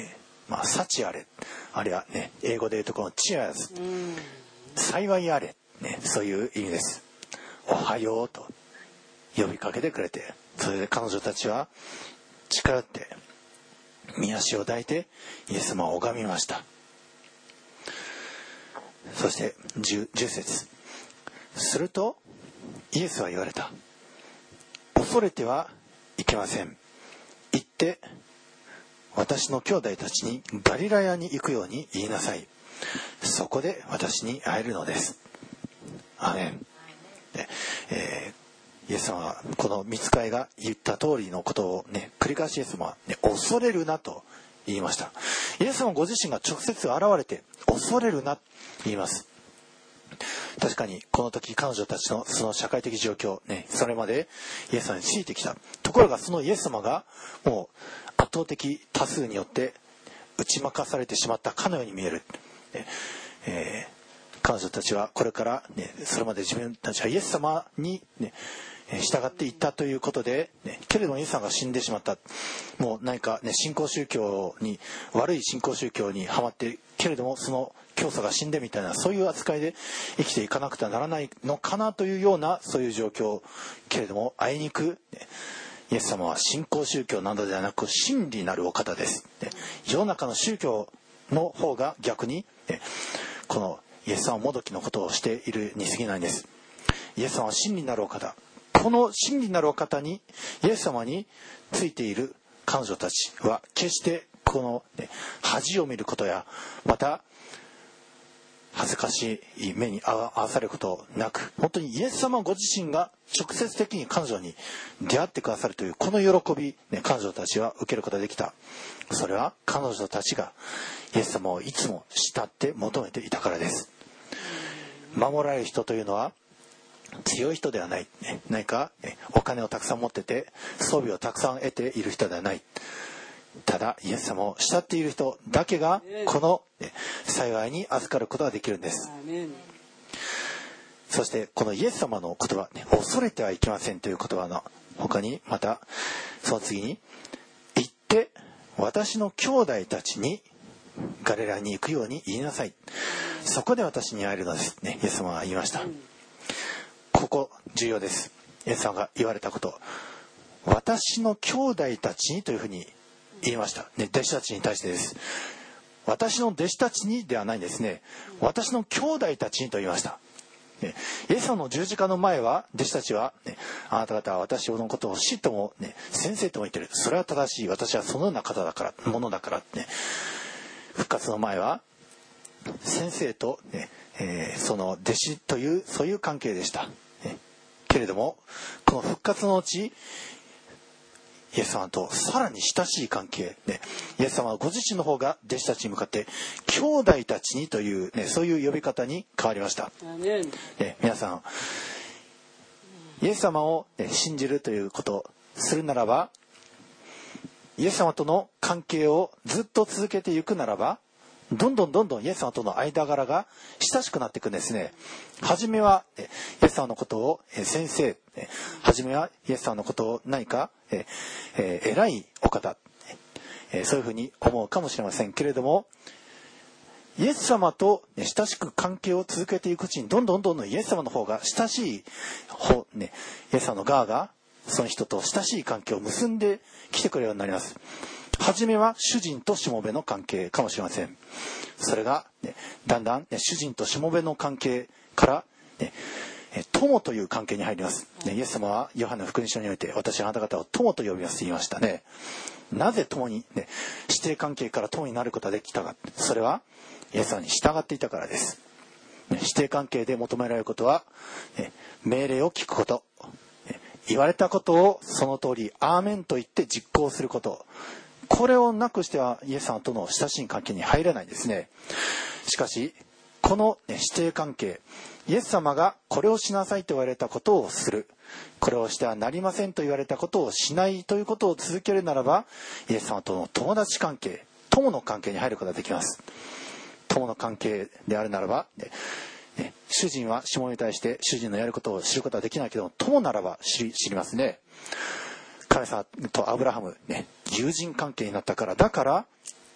まあ、幸あれ、あるいはね、英語で言うとこのチアーズ、幸いあれ、ね、そういう意味です。おはようと呼びかけてくれて、それで彼女たちは近寄って御足を抱いてイエス様を拝みました。そしてじゅう節、するとイエスは言われた。恐れてはいけません。行って私の兄弟たちにガリラヤに行くように言いなさい。そこで私に会えるのです。アーメン。で、えー、イエス様はこの御使いが言った通りのことをね、繰り返しイエス様は、ね、恐れるなと言いました。イエス様ご自身が直接現れて恐れるなと言います。確かにこの時彼女たちのその社会的状況、ね、それまでイエス様についてきた。ところがそのイエス様がもう圧倒的多数によって打ち負かされてしまったかのように見える。ねえー彼女たちはこれから、ね、それまで自分たちはイエス様に、ね、従っていったということで、ね、けれどもイエス様が死んでしまった。もう何か、ね、信仰宗教に悪い信仰宗教にはまってけれどもその教祖が死んでみたいなそういう扱いで生きていかなくてはならないのかなというようなそういう状況。けれどもあいにく、ね、イエス様は信仰宗教などではなく真理なるお方です。ね、世の中の宗教の方が逆に、ね、このイエス様はもどきのことをしているに過ぎないんです。イエス様は真理なるお方。この真理なるお方にイエス様についている彼女たちは決してこの、ね、恥を見ることやまた恥ずかしい目に遭わされることなく、本当にイエス様ご自身が直接的に彼女に出会ってくださるというこの喜び、ね、彼女たちは受けることができた。それは彼女たちがイエス様をいつも慕って求めていたからです。守られる人というのは強い人ではない、ね、何か、ね、お金をたくさん持ってて装備をたくさん得ている人ではない。ただイエス様を慕っている人だけがこの、ね、幸いに預かることができるんです。そしてこのイエス様の言葉、ね、恐れてはいけませんという言葉の他にまたその次に行って私の兄弟たちにガリラヤに行くように言いなさい。そこで私に会えるのです、ね、イエス様は言いました。ここ重要です。イエス様が言われたこと、私の兄弟たちにというふうに言いました、ね、弟子たちに対してです。私の弟子たちにではないんですね。私の兄弟たちにと言いました、ね、イエス様の十字架の前は弟子たちは、ね、あなた方は私のことを師とも、ね、先生とも言ってる。それは正しい。私はそのような方だからものだから、ね、復活の前は先生と、ねえー、その弟子というそういう関係でした、ね、けれどもこの復活のうちイエス様とさらに親しい関係、ね、イエス様はご自身の方が弟子たちに向かって兄弟たちにという、ね、そういう呼び方に変わりました、ね、皆さんイエス様を、ね、信じるということをするならばイエス様との関係をずっと続けていくならばどんどんどんどんイエス様との間柄が親しくなっていくんですね。初めはイエス様のことを先生、初めはイエス様のことを何かええ偉いお方、そういうふうに思うかもしれませんけれども、イエス様と親しく関係を続けていくうちにどんどんどんどんイエス様の方が親しい方、ね、イエス様の側がその人と親しい関係を結んできてくれるようになります。はじめは主人としもべの関係かもしれません。それが、ね、だんだん、ね、主人としもべの関係から、ね、友という関係に入ります、ね、イエス様はヨハネの福音書において私はあなた方を友と呼びますと言いましたね。なぜ友に、ね、師弟関係から友になることができたか。それはイエス様に従っていたからです、ね、師弟関係で求められることは、ね、命令を聞くこと、ね、言われたことをその通りアーメンと言って実行すること。これをなくしてはイエス様との親しい関係に入れないですね。しかしこの、ね、師弟関係、イエス様がこれをしなさいと言われたことをする、これをしてはなりませんと言われたことをしないということを続けるならばイエス様との友達関係、友の関係に入ることができます。友の関係であるならば、ねね、主人はしもべに対して主人のやることを知ることはできないけど友ならば知り、知りますね。神様とアブラハム、ね、友人関係になったから、だから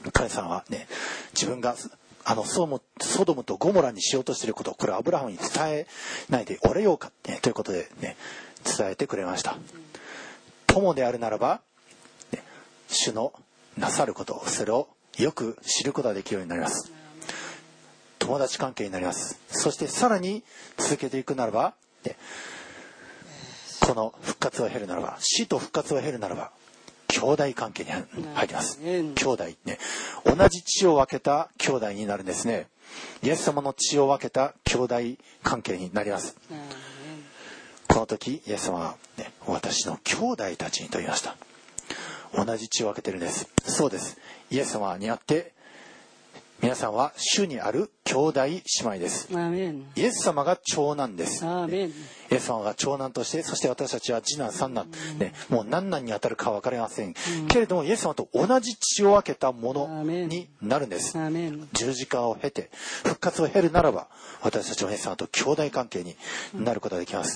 神様はね、自分があのソドムとゴモラにしようとしていることをこれアブラハムに伝えないでおれようか、ね、ということでね伝えてくれました。友であるならば、ね、主のなさることそれをよく知ることができるようになります。友達関係になります。そしてさらに続けていくならば、ね、この復活を経るならば、死と復活を経るならば兄弟関係に入ります。兄弟ね、同じ血を分けた兄弟になるんですね。イエス様の血を分けた兄弟関係になります。この時イエス様は、ね、私の兄弟たちにと言いました。同じ血を分けてるんです。そうです。イエス様にあって皆さんは主にある兄弟姉妹です。イエス様が長男です。イエス様が長男として、そして私たちは次男三男、ね、もう何男に当たるか分かりませんけれども、イエス様と同じ血を分けたものになるんです。十字架を経て復活を経るならば、私たちはイエス様と兄弟関係になることができます。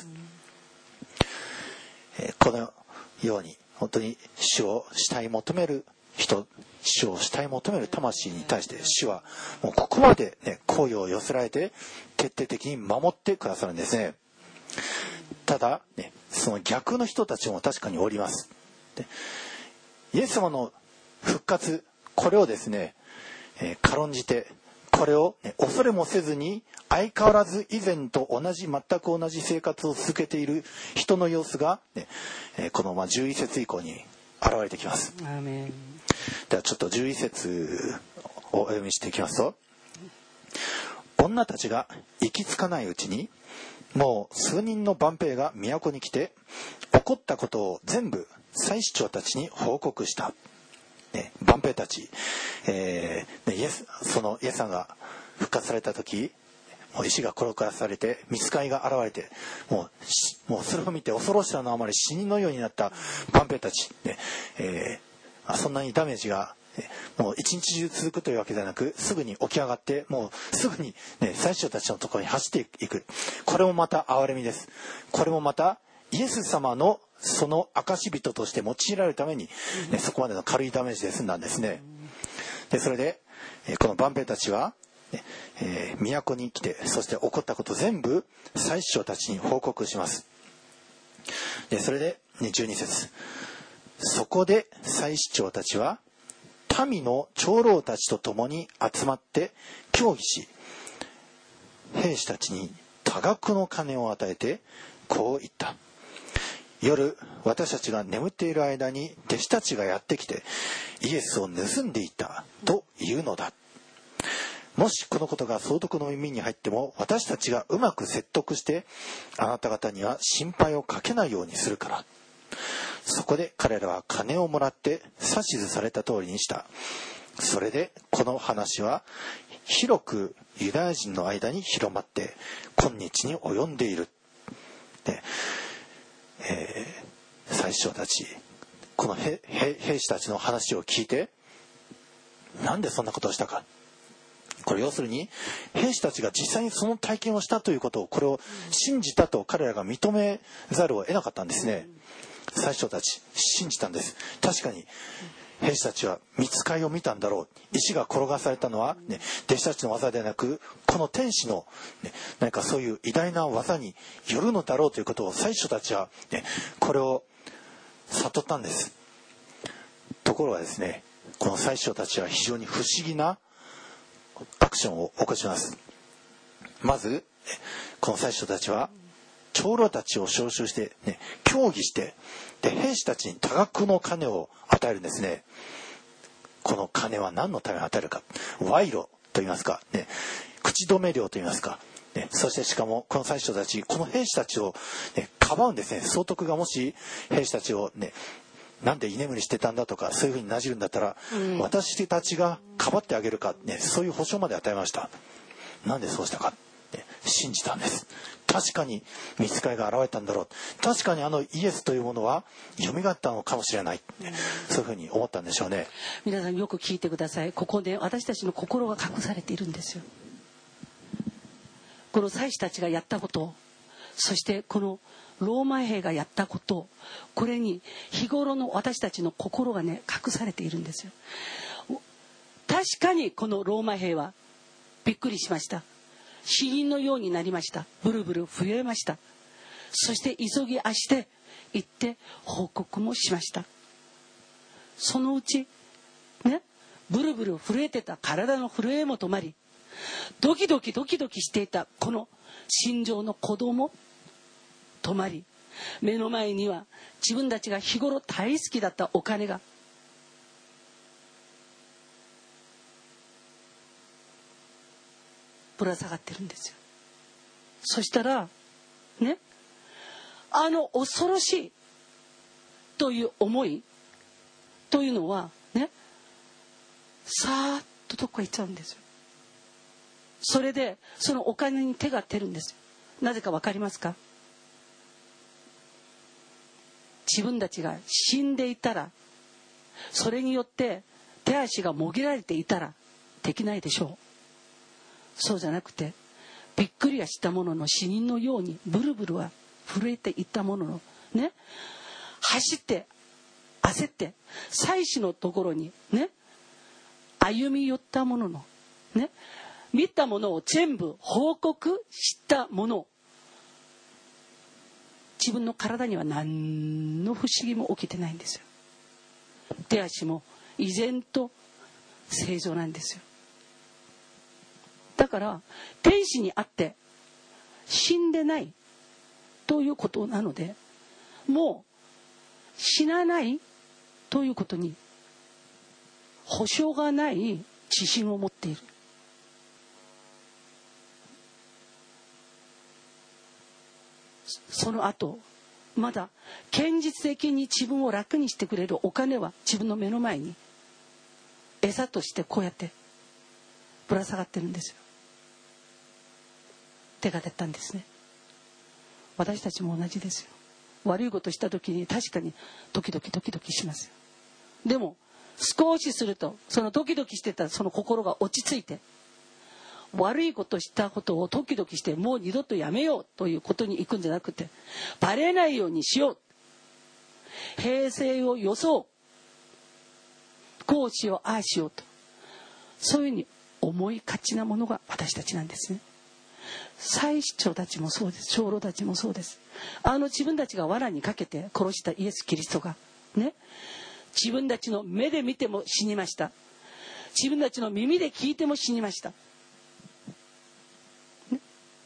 えー、このように本当に主を慕い求める人、主を慕い求める魂に対して主はもうここまで、ね、好意を寄せられて徹底的に守ってくださるんですね。ただ、ね、その逆の人たちも確かにおります。でイエス様の復活、これをですね、えー、軽んじてこれを、ね、恐れもせずに相変わらず以前と同じ全く同じ生活を続けている人の様子が、ねえー、このまあじゅういち節以降に現れてきます。アーメン。ではちょっとじゅういち節をお読みしていきますと、女たちが行き着かないうちにもう数人の万兵が都に来て起こったことを全部祭司長たちに報告した、ね、万兵たち、えー、イエスそのイエスさんが復活された時、もう石が転がされて御使いが現れて、もう、もうそれを見て恐ろしさのあまり死人のようになった万兵たち、ねえー、そんなにダメージがもう一日中続くというわけではなく、すぐに起き上がってもうすぐに、ね、祭司長たちのところに走っていく。これもまた憐れみです。これもまたイエス様のその証人として用いられるために、ね、そこまでの軽いダメージで済んだんですね。でそれでこの万兵たちはねえー、都に来て、そして起こったこと全部祭司長たちに報告します。でそれで、ね、じゅうに節、そこで祭司長たちは民の長老たちと共に集まって協議し、兵士たちに多額の金を与えてこう言った。夜私たちが眠っている間に弟子たちがやってきてイエスを盗んでいったというのだ。もしこのことが総督の耳に入っても、私たちがうまく説得してあなた方には心配をかけないようにするから。そこで彼らは金をもらって指図された通りにした。それでこの話は広くユダヤ人の間に広まって今日に及んでいる。で、えー、祭司長たち、この兵士たちの話を聞いて、なんでそんなことをしたか。これ要するに兵士たちが実際にその体験をしたということを、これを信じたと彼らが認めざるを得なかったんですね。祭司長たち信じたんです。確かに兵士たちは御使いを見たんだろう。石が転がされたのは、ね、弟子たちの技ではなく、この天使の、ね、何かそういう偉大な技によるのだろうということを祭司長たちは、ね、これを悟ったんです。ところがですね、この祭司長たちは非常に不思議なアクションを起こします。まずこの祭司長たちは長老たちを招集して、ね、協議して、で兵士たちに多額の金を与えるんですね。この金は何のために与えるか、賄賂と言いますか、ね、口止め料と言いますか、ね、そしてしかもこの祭司長たち、この兵士たちを、ね、かばうんですね。総督がもし兵士たちをね、なんで居眠りしてたんだとか、そういうふうになじるんだったら、うん、私たちがかばってあげるか、ね、そういう保証まで与えました。なんでそうしたか、ね、信じたんです。確かに御使いが現れたんだろう。確かにあのイエスというものは蘇ったのかもしれない、ね、そういうふうに思ったんでしょうね。 皆さんよく聞いてください。ここで私たちの心が隠されているんですよ。この祭司たちがやったこと、そしてこのローマ兵がやったこと、これに日頃の私たちの心がね隠されているんですよ。 確かにこのローマ兵はびっくりしました。死人のようになりました。ブルブル震えました。そして急ぎ足で行って報告もしました。そのうちね、ブルブル震えてた体の震えも止まり、ドキドキドキドキしていたこの心情の鼓動も止まり、目の前には自分たちが日頃大好きだったお金がぶら下がってるんですよ。そしたらね、あの恐ろしいという思いというのはね、さーっとどっか行っちゃうんですよ。それでそのお金に手が出るんですよ。なぜかわかりますか？自分たちが死んでいたら、それによって手足がもぎられていたらできないでしょう。そうじゃなくて、びっくりはしたものの、死人のようにブルブルは震えていったもののね、走って焦って祭司のところにね歩み寄ったもののね、見たものを全部報告したもの、自分の体には何の不思議も起きてないんですよ。手足も依然と正常なんですよ。だから天使にあって死んでないということなので、もう死なないということに保証がない自信を持っている。その後まだ現実的に自分を楽にしてくれるお金は自分の目の前に餌としてこうやってぶら下がってるんですよ。手が出たんですね。私たちも同じですよ。悪いことした時に確かにドキドキドキドキしますよ。でも少しするとそのドキドキしてたその心が落ち着いて、悪いことしたことをドキドキしてもう二度とやめようということに行くんじゃなくて、バレないようにしよう、平静を装う、こうしようああしようと、そういうふうに思いがちなものが私たちなんですね。祭司長たちもそうです。長老たちもそうです。あの自分たちが藁にかけて殺したイエス・キリストがね、自分たちの目で見ても死にました。自分たちの耳で聞いても死にました。ね、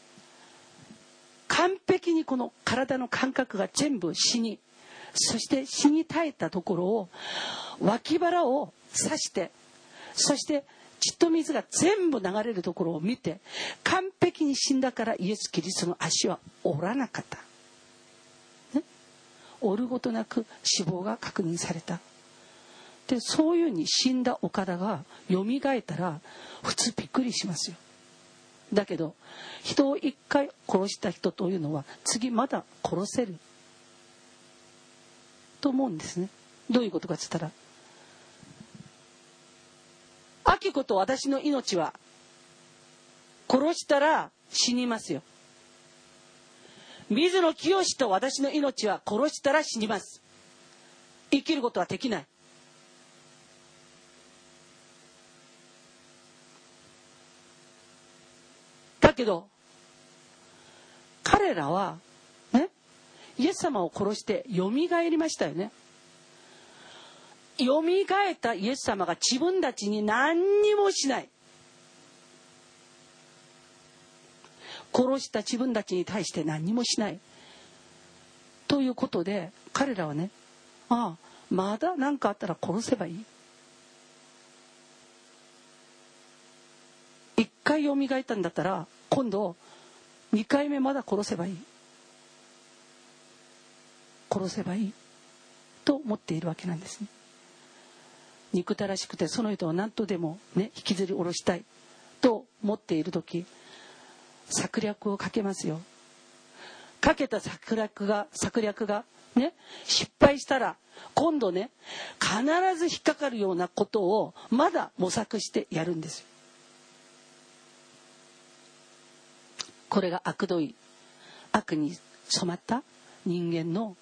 完璧にこの体の感覚が全部死に、そして死に絶えたところを脇腹を刺して、そして血と水が全部流れるところを見て、完璧に死んだからイエス・キリストの足は折らなかった、ね、折ることなく死亡が確認された。でそういうふうに死んだお方がよみがえったら普通びっくりしますよ。だけど人を一回殺した人というのは次まだ殺せると思うんですね。どういうことかって言ったら、アキコと私の命は殺したら死にますよ。水野清と私の命は殺したら死にます。生きることはできない。だけど彼らはね、イエス様を殺してよみがえりましたよね。よみがえったイエス様が自分たちに何にもしない、殺した自分たちに対して何にもしないということで、彼らはね、ああまだ何かあったら殺せばいい、一回よみがえったんだったら今度二回目まだ殺せばいい、殺せばいいと思っているわけなんですね。憎たらしくてその人を何とでもね引きずり下ろしたいと思っている時、策略をかけますよ。かけた策略が策略がね失敗したら今度ね必ず引っかかるようなことをまだ模索してやるんですよ。これが悪どい悪に染まった人間の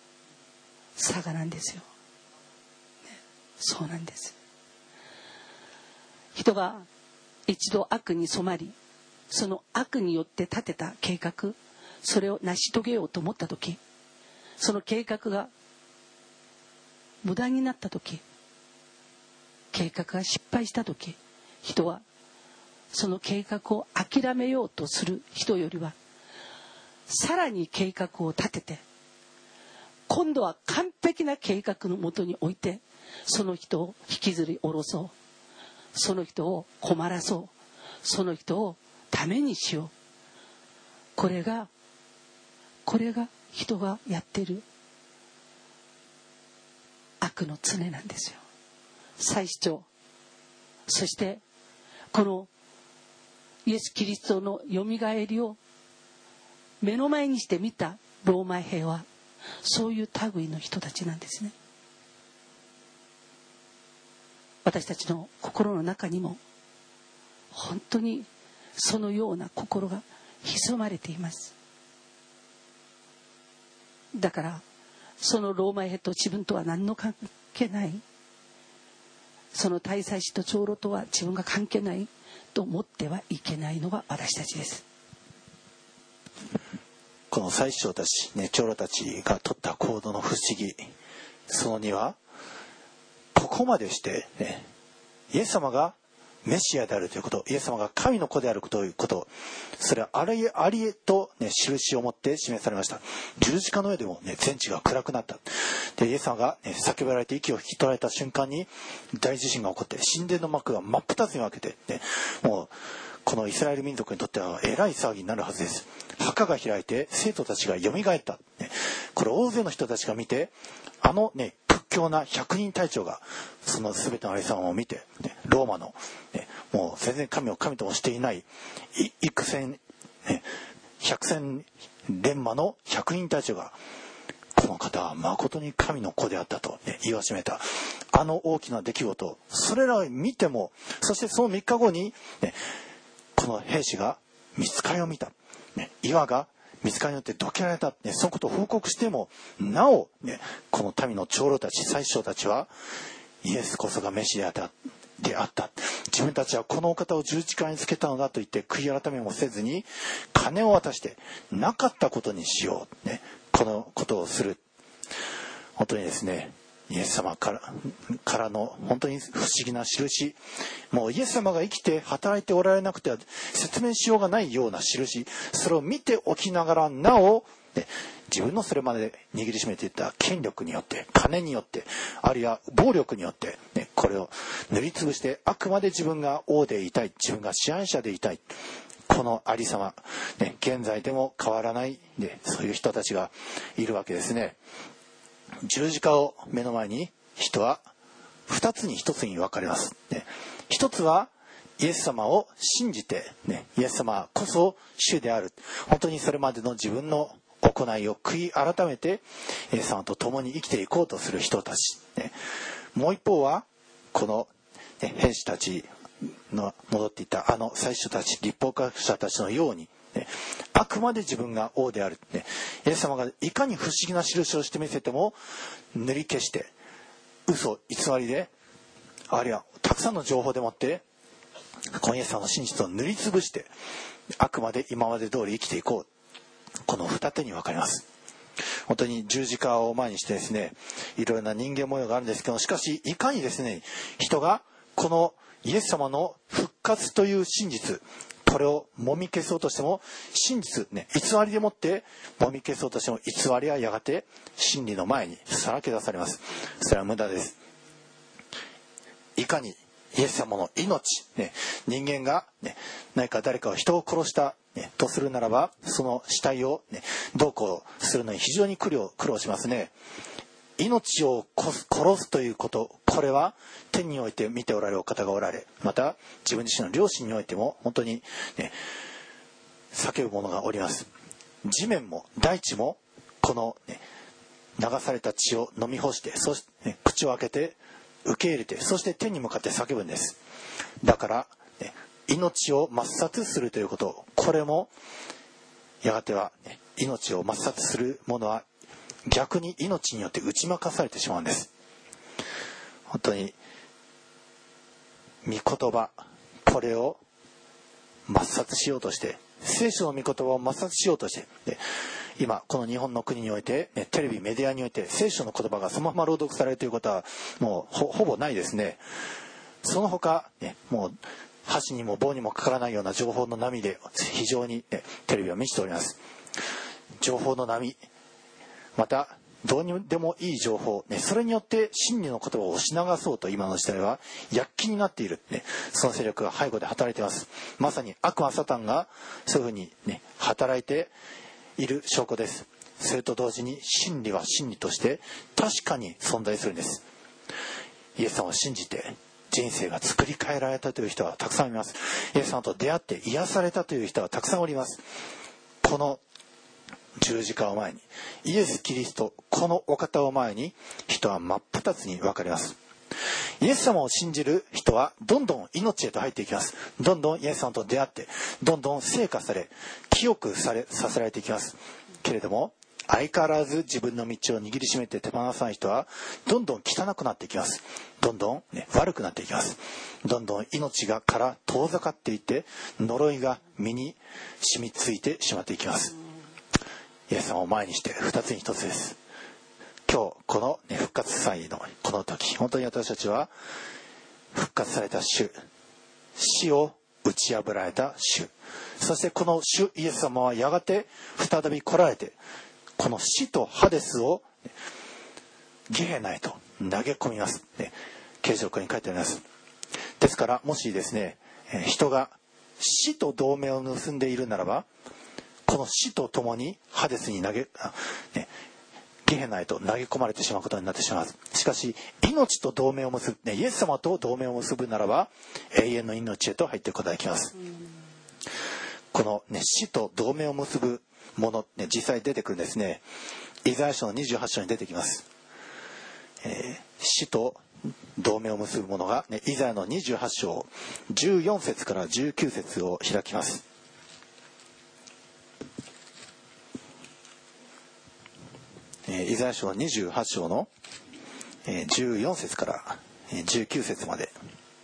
差がなんですよ、ね、そうなんです。 人が一度悪に染まり、その悪によって立てた計画、それを成し遂げようと思った時、その計画が無駄になった時、計画が失敗した時、人はその計画を諦めようとする人よりは、さらに計画を立てて、今度は完璧な計画のもとに置いて、その人を引きずり下ろそう、その人を困らそう、その人をためにしよう。これがこれが人がやってる悪の常なんですよ。最初、そしてこのイエス・キリストのよみがえりを目の前にして見たローマ兵はそういう類の人たちなんですね。私たちの心の中にも本当にそのような心が潜まれています。だからそのローマ兵と自分とは何の関係ない、その大祭司と長老とは自分が関係ないと思ってはいけないのが私たちです。 この祭司長たち、ね、長老たちが取った行動の不思議、そのにはここまでして、ね、イエス様がメシアであるということ、イエス様が神の子であるということ、それはありありと、ね、印を持って示されました。十字架の上でも、ね、全地が暗くなった。でイエス様が、ね、叫ばれて息を引き取られた瞬間に大地震が起こって、神殿の幕が真っ二つに分けて、ね、もうこのイスラエル民族にとってはえらい騒ぎになるはずです。墓が開いて生徒たちがよみがえった、ね、これ大勢の人たちが見て、あのね屈強な百人隊長がその全てのありさまを見て、ね、ローマの、ね、もう全然神を神ともしていない幾千、ね、百戦錬磨の百人隊長が、この方は誠に神の子であったと、ね、言わしめたあの大きな出来事、それらを見ても、そしてそのみっかごに、ね、この兵士が御使いを見た、ね、岩が御使いによってどけられた、ね、そのことを報告してもなお、ね、この民の長老たち祭司長たちはイエスこそがメシアだであった、自分たちはこのお方を十字架につけたのだと言って悔い改めもせずに金を渡してなかったことにしよう、ね、このことをする。本当にですね、イエス様から、からの本当に不思議な印、もうイエス様が生きて働いておられなくては説明しようがないような印、それを見ておきながらなお、ね、自分のそれまで握りしめていた権力によって、金によって、あるいは暴力によって、ね、これを塗りつぶして、あくまで自分が王でいたい、自分が支配者でいたい、このありさま、ね、現在でも変わらない、ね、そういう人たちがいるわけですね。十字架を目の前に人は二つに一つに分かれます、ね、一つはイエス様を信じて、ね、イエス様こそ主である、本当にそれまでの自分の行いを悔い改めてイエス様と共に生きていこうとする人たち、ね、もう一方はこの、ね、兵士たちの戻っていたあの祭司たち、律法学者たちのように、ね、あくまで自分が王である、ね、イエス様がいかに不思議な印をしてみせても塗り消して嘘偽りで、あるいはたくさんの情報でもってこのイエス様の真実を塗りつぶしてあくまで今まで通り生きていこう、この二手に分かれます。本当に十字架を前にしてですね、いろいろな人間模様があるんですけど、しかしいかにですね、人がこのイエス様の復活という真実、これをもみ消そうとしても真実、ね、偽りでもってもみ消そうとしても偽りはやがて真理の前にさらけ出されます。それは無駄です。いかにイエス様の命、ね、人間が、ね、何か誰かを人を殺した、ね、とするならばその死体を、ね、どうこうするのに非常に苦労、苦労しますね。命を殺すということ、これは天において見ておられるお方がおられ、また自分自身の良心においても本当に、ね、叫ぶ者がおります。地面も大地もこの、ね、流された血を飲み干して、そして、ね、口を開けて受け入れて、そして天に向かって叫ぶんです。だから、ね、命を抹殺するということ、これもやがては、ね、命を抹殺するものは逆に命によって打ち負かされてしまうんです。本当に御言葉、 これを抹殺しようとして、聖書の御言葉を抹殺しようとして、で今この日本の国において、ね、テレビメディアにおいて聖書の言葉がそのまま朗読されるということはもう ほ, ほぼないですね。その他、ね、もう箸にも棒にもかからないような情報の波で非常に、ね、テレビは満ちております。情報の波、またどうにでもいい情報、ね、それによって真理の言葉を押し流そうと今の時代は躍起になっている、ね、その勢力が背後で働いています。まさに悪魔サタンがそういうふうに、ね、働いている証拠です。それと同時に真理は真理として確かに存在するんです。イエス様を信じて人生が作り変えられたという人はたくさんいます。イエス様と出会って癒されたという人はたくさんおります。この十字架を前に、イエス・キリスト、このお方を前に人は真っ二つに分かれます。イエス様を信じる人はどんどん命へと入っていきます。どんどんイエス様と出会ってどんどん聖化され清くされさせられていきます。けれども相変わらず自分の道を握りしめて手放さない人はどんどん汚くなっていきます。どんどん、ね、悪くなっていきます。どんどん命がから遠ざかっていって呪いが身に染みついてしまっていきます。イエス様を前にして二つに一つです。今日この、ね、復活祭のこの時、本当に私たちは復活された主、死を打ち破られた主、そしてこの主イエス様はやがて再び来られて、この死とハデスをゲヘナへと投げ込みます、ね、啓示録に書いてあります。ですからもしですね、人が死と同盟を結んでいるならば、この死とともにハデスに投げ、ね、ゲヘナへと投げ込まれてしまうことになってしまう。しかし命と同盟を結ぶ、ね、イエス様と同盟を結ぶならば永遠の命へと入っていくことができます。この、ね、死と同盟を結ぶもの、ね、実際出てくるんですね。イザヤ書のにじゅうはち章に出てきます。えー、死と同盟を結ぶものが、ね、イザヤのにじゅうはち章じゅうよん節からじゅうきゅう節を開きます。イザヤ書のにじゅうはち章のじゅうよん節からじゅうきゅう節まで。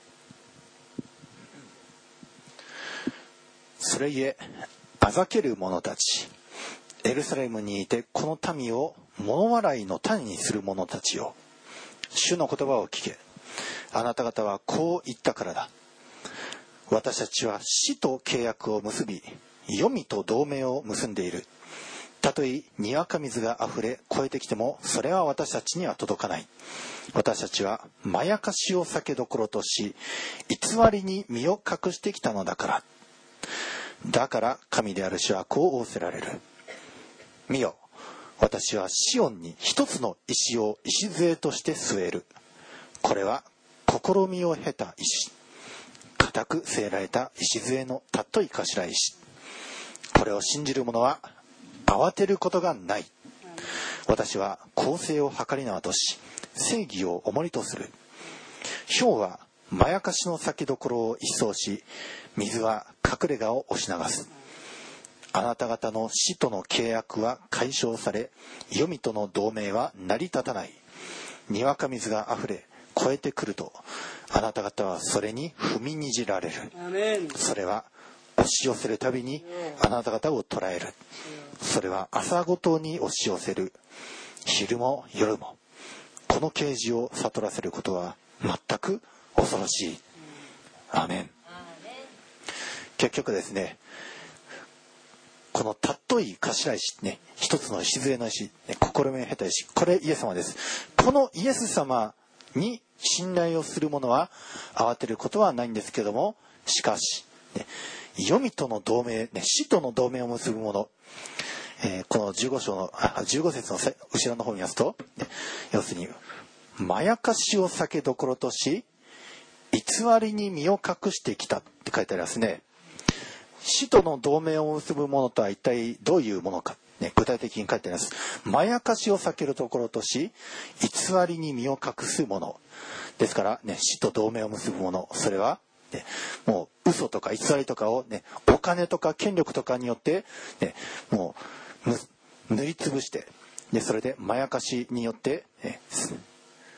それゆえあざける者たち、エルサレムにいてこの民を物笑いの種にする者たちよ、主の言葉を聞け。あなた方はこう言ったからだ。私たちは死と契約を結び、黄泉と同盟を結んでいる。たとえにわか水があふれ越えてきてもそれは私たちには届かない。私たちはまやかしを酒どころとし偽りに身を隠してきたのだから。だから神である主はこう仰せられる。見よ、私はシオンに一つの石を礎として据える。これは試みを経た石、固く据えられた礎のたっとい頭石。これを信じる者は慌てることがない。私は公正を計り縄とし正義を重りとする。雹はまやかしの酒どころを一掃し、水は隠れ家を押し流す。あなた方の死との契約は解消され、黄泉との同盟は成り立たない。にわか水があふれ越えてくると、あなた方はそれに踏みにじられる。それは押し寄せるたびにあなた方を捕らえる。それは朝ごとに押し寄せる。昼も夜もこの啓示を悟らせることは全く恐ろしい。アーメン。結局ですね、このたっとい頭石ね、一つの礎の石、ね、心目を経た石、これイエス様です。このイエス様に信頼をする者は慌てることはないんですけども、しかし、ね、黄泉との同盟、ね、死との同盟を結ぶ者、えー、このじゅうご章のあじゅうご節の後ろの方を見ますと、ね、要するにまやかしを酒どころとし偽りに身を隠してきたって書いてありますね。死との同盟を結ぶものとは一体どういうものか、ね、具体的に書いてあります。まやかしを避けるところとし偽りに身を隠すものですから、ね、死と同盟を結ぶもの、それは、ね、もう嘘とか偽りとかを、ね、お金とか権力とかによって、ね、もう塗りつぶして、でそれでまやかしによって、ね、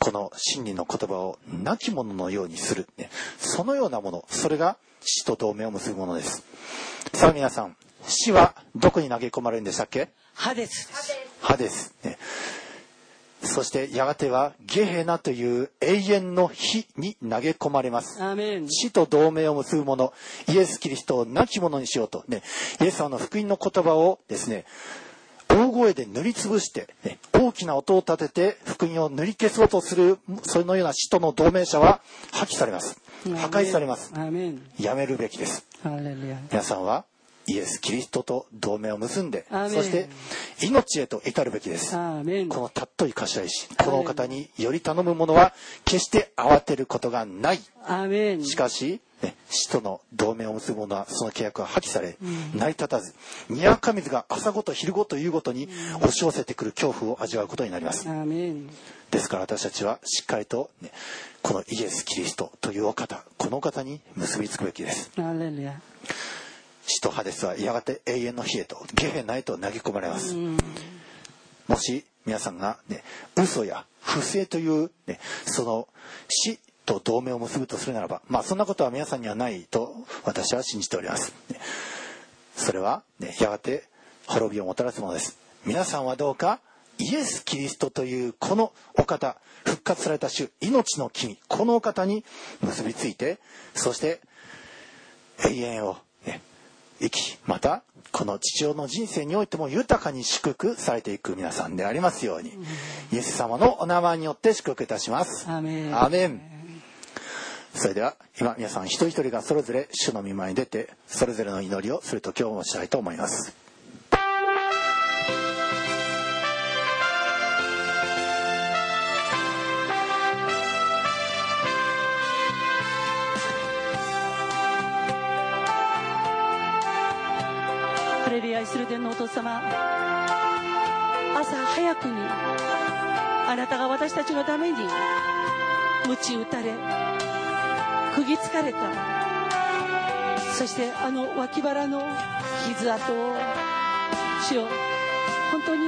この真理の言葉を亡き者のようにする、ね、そのようなもの、それが死と同盟を結ぶものです。さあ皆さん、死はどこに投げ込まれるんでしたっけ？ ハデスです。 ハデス、ね、そしてやがてはゲヘナという永遠の火に投げ込まれます。 アーメン。 死と同盟を結ぶもの、イエス・キリストを亡き者にしようと、ね、イエス様の福音の言葉をですね、大声で塗りつぶして、ね、大きな音を立てて福音を塗り消そうとする、そのような死との同盟者は破棄されます。破壊されます。 アーメン。 やめるべきです。 ハレルヤ。 皆さんはイエス・キリストと同盟を結んで、 アーメン。 そして命へと至るべきです。 アーメン。 この尊い頭石、このお方により頼む者は決して慌てることがない。 アーメン。 しかし、ね、死との同盟を結ぶ者はその契約は破棄され、うん、成り立たず、にわか水が朝ごと昼ごと夕ごとに押し寄せてくる恐怖を味わうことになります。 アーメン。 ですから私たちはしっかりと、ね、このイエス・キリストというお方、このお方に結びつくべきです。 ハレルヤ。 死とハデスはやがて永遠の火へと、ゲヘナへと投げ込まれます。うん、もし皆さんが、ね、嘘や不正という、ね、その死と同盟を結ぶとするならば、まあそんなことは皆さんにはないと私は信じております。それは、ね、やがて滅びをもたらすものです。皆さんはどうかイエス・キリストというこのお方、復活された主、命の君、このお方に結びついて、そして永遠を、ね、生き、またこの地上の人生においても豊かに祝福されていく皆さんでありますように、イエス様のお名前によって祝福いたします。 アーメン。 アーメン。それでは今皆さん一人一人がそれぞれ主の御前に出てそれぞれの祈りをする時を持ちたいと思います。 ハレルヤ。愛する天のお父様、朝早くにあなたが私たちのために鞭打たれ釘つかれた、そしてあの脇腹の傷跡を主よ本当に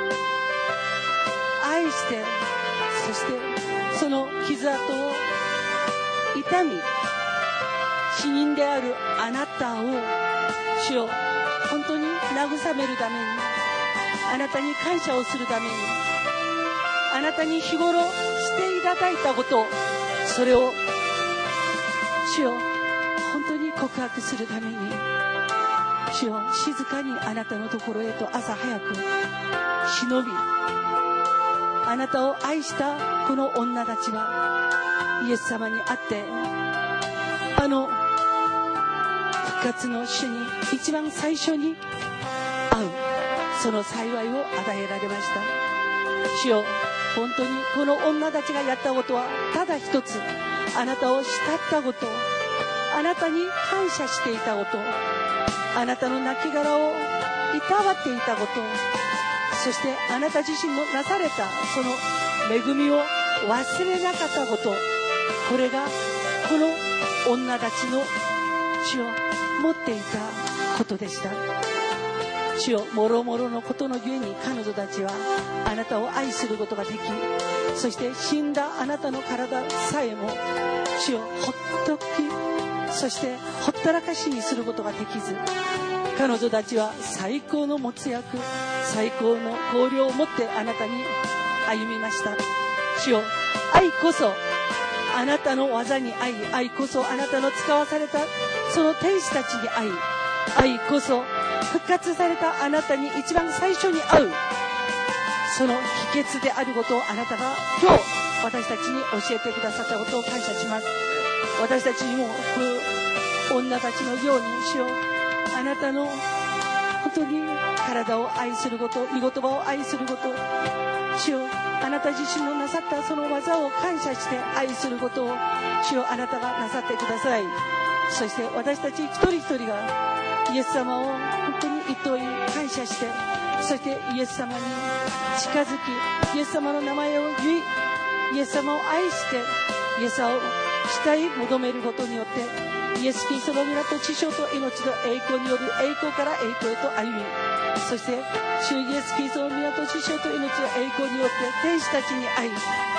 愛して、そしてその傷跡を痛み死人であるあなたを主よ本当に慰めるために、あなたに感謝をするために、あなたに日頃していただいたこと、それを主よ本当に告白するために、主よ静かにあなたのところへと朝早く忍び、あなたを愛したこの女たちはイエス様に会って、あの復活の主に一番最初に会うその幸いを与えられました。主よ本当にこの女たちがやったことはただ一つ、あなたを慕ったこと、あなたに感謝していたこと、あなたの亡骸をいたわっていたこと、そしてあなた自身もなされたその恵みを忘れなかったこと、これがこの女たちの主を持っていたことでした。主よもろもろのことのゆえに彼女たちはあなたを愛することができ、そして死んだあなたの体さえも主をほっとき、そしてほったらかしにすることができず、彼女たちは最高の没薬、最高の香料を持ってあなたに歩みました。主よ愛こそあなたの技に愛、愛こそあなたの使わされたその天使たちに愛、愛こそ復活されたあなたに一番最初に会うその秘訣であることをあなたが今日私たちに教えてくださったことを感謝します。私たちにもこの女たちのように主よあなたの本当に体を愛すること、御言葉を愛すること、主よあなた自身のなさったその技を感謝して愛することを主よあなたがなさってください。そして私たち一人一人がイエス様を本当に一等に感謝して、そしてイエス様に近づき、イエス様の名前を言い、イエス様を愛してイエス様を慕い求めることによってイエス・キリストの皆と地上と命の栄光による栄光から栄光へと歩み、そして主イエス・キリストの皆と地上と命の栄光によって天使たちに会い、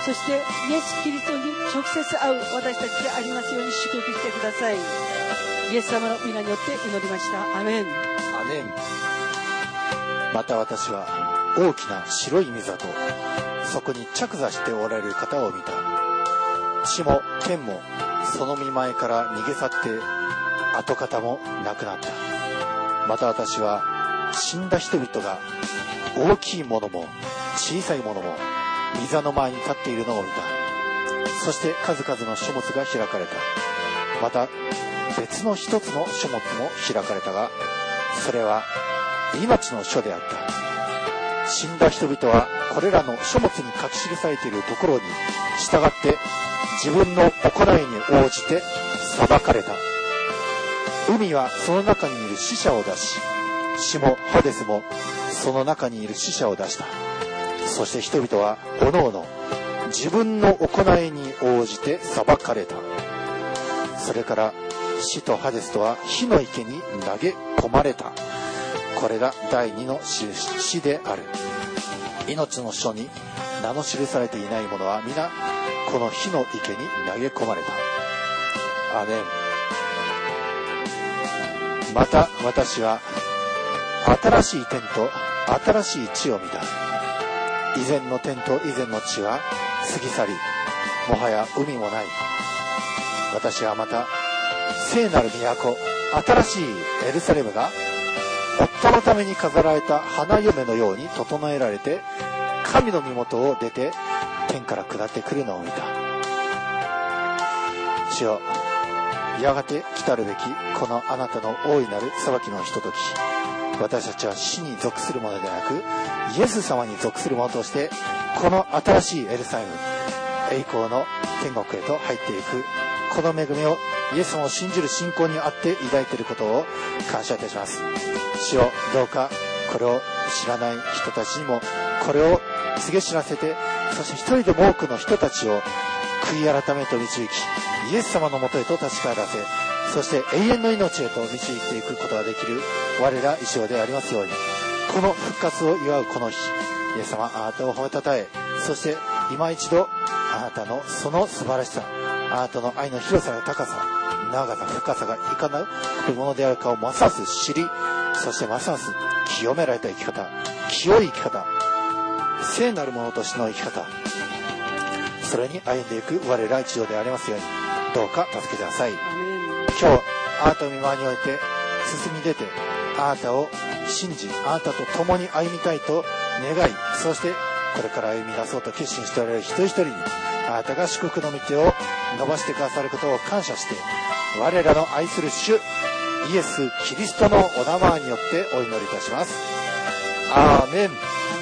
そしてイエス・キリストに直接会う私たちでありますように祝福してください。イエス様の皆によって祈りました。アメン。 アメン。また私は大きな白い御座とそこに着座しておられる方を見た。地も天もその御前から逃げ去って跡形もなくなった。また私は死んだ人々が大きいものも小さいものも御座の前に立っているのを見た。そして数々の書物が開かれた。また別の一つの書物も開かれたが、それは命の書であった。死んだ人々はこれらの書物に書き記されているところに従って自分の行いに応じて裁かれた。海はその中にいる死者を出し、死もハデスもその中にいる死者を出した。そして人々はおのおの自分の行いに応じて裁かれた。それから死とハデスとは火の池に投げ込まれた。これが第二の死である。命の書に名の記されていない者は皆この火の池に投げ込まれた。アメン。また私は新しい天と新しい地を見た。以前の天と以前の地は過ぎ去り、もはや海もない。私はまた聖なる都、新しいエルサレムが夫のために飾られた花嫁のように整えられて、神の身元を出て天から下ってくるのを見た。主よ、やがて来たるべきこのあなたの大いなる裁きのひととき、私たちは死に属するものではなくイエス様に属するものとして、この新しいエルサレム、栄光の天国へと入っていくこの恵みをイエス様を信じる信仰にあって抱いていることを感謝いたします。主よ、どうかこれを知らない人たちにもこれを告げ知らせて、そして一人でも多くの人たちを悔い改めと導き、イエス様のもとへと立ち返らせ、そして永遠の命へと導いていくことができる我ら一生でありますように。この復活を祝うこの日、イエス様、あなたを褒めたたえ、そして今一度あなたのその素晴らしさ、あなたの愛の広さや高さ、長さ深さがいかなるものであるかをますます知り、そしてますます清められた生き方、清い生き方、聖なるものとしての生き方、それに歩んでいく我ら一同でありますように、どうか助けてください。今日あなたの御前において進み出て、あなたを信じ、あなたと共に歩みたいと願い、そしてこれから歩み出そうと決心しておられる一人一人に、あなたが祝福の御手を伸ばしてくださることを感謝して、我らの愛する主イエス・キリストのお名前によってお祈りいたします。アーメン。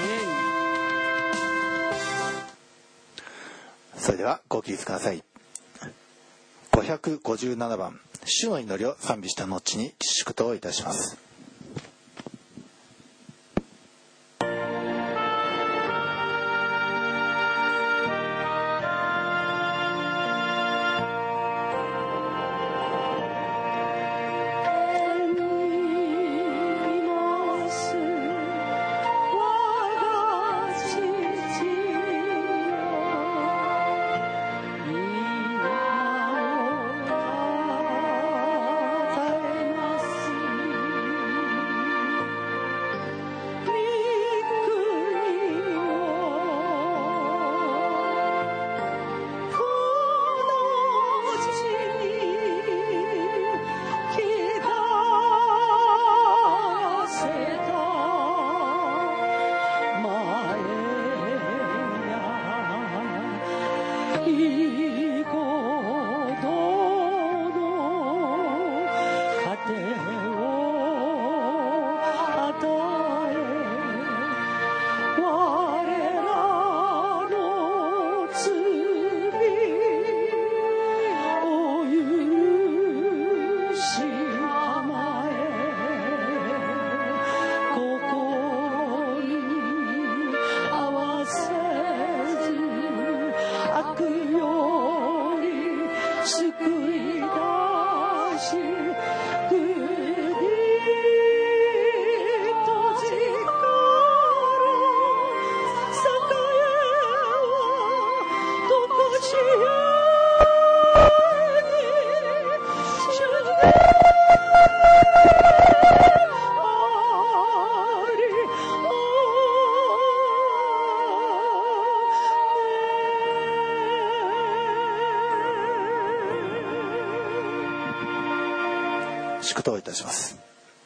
それではご起立ください。ごひゃくごじゅうななばん、主の祈りを賛美した後に祝祷いたします。 「 祝祷いたします。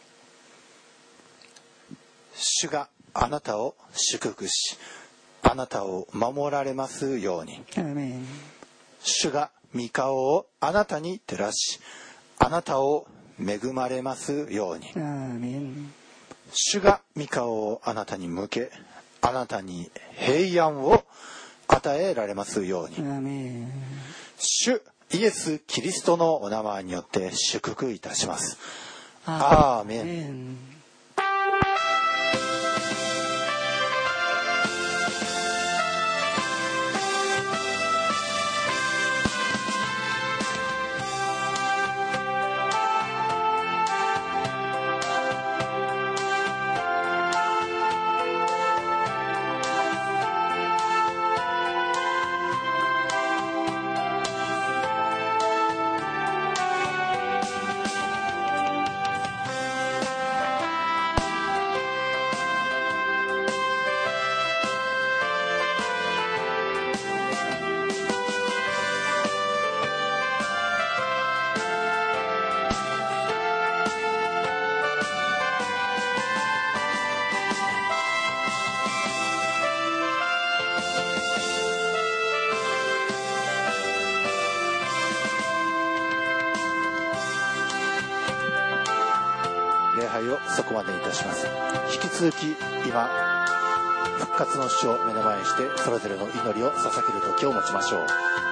主があなたを祝福し、あなたを守られますように。 アーメン。 主が御顔をあなたに照らし、あなたを恵まれますように。 アーメン。 主が御顔をあなたに向け、あなたに平安を与えられますように。 アーメン。 主イエス・キリストのお名前によって祝福いたします。 アアーメン。礼拝をそこまでいたします。引き続き今復活の主を目の前にしてそれぞれの祈りを捧げる時を持ちましょう。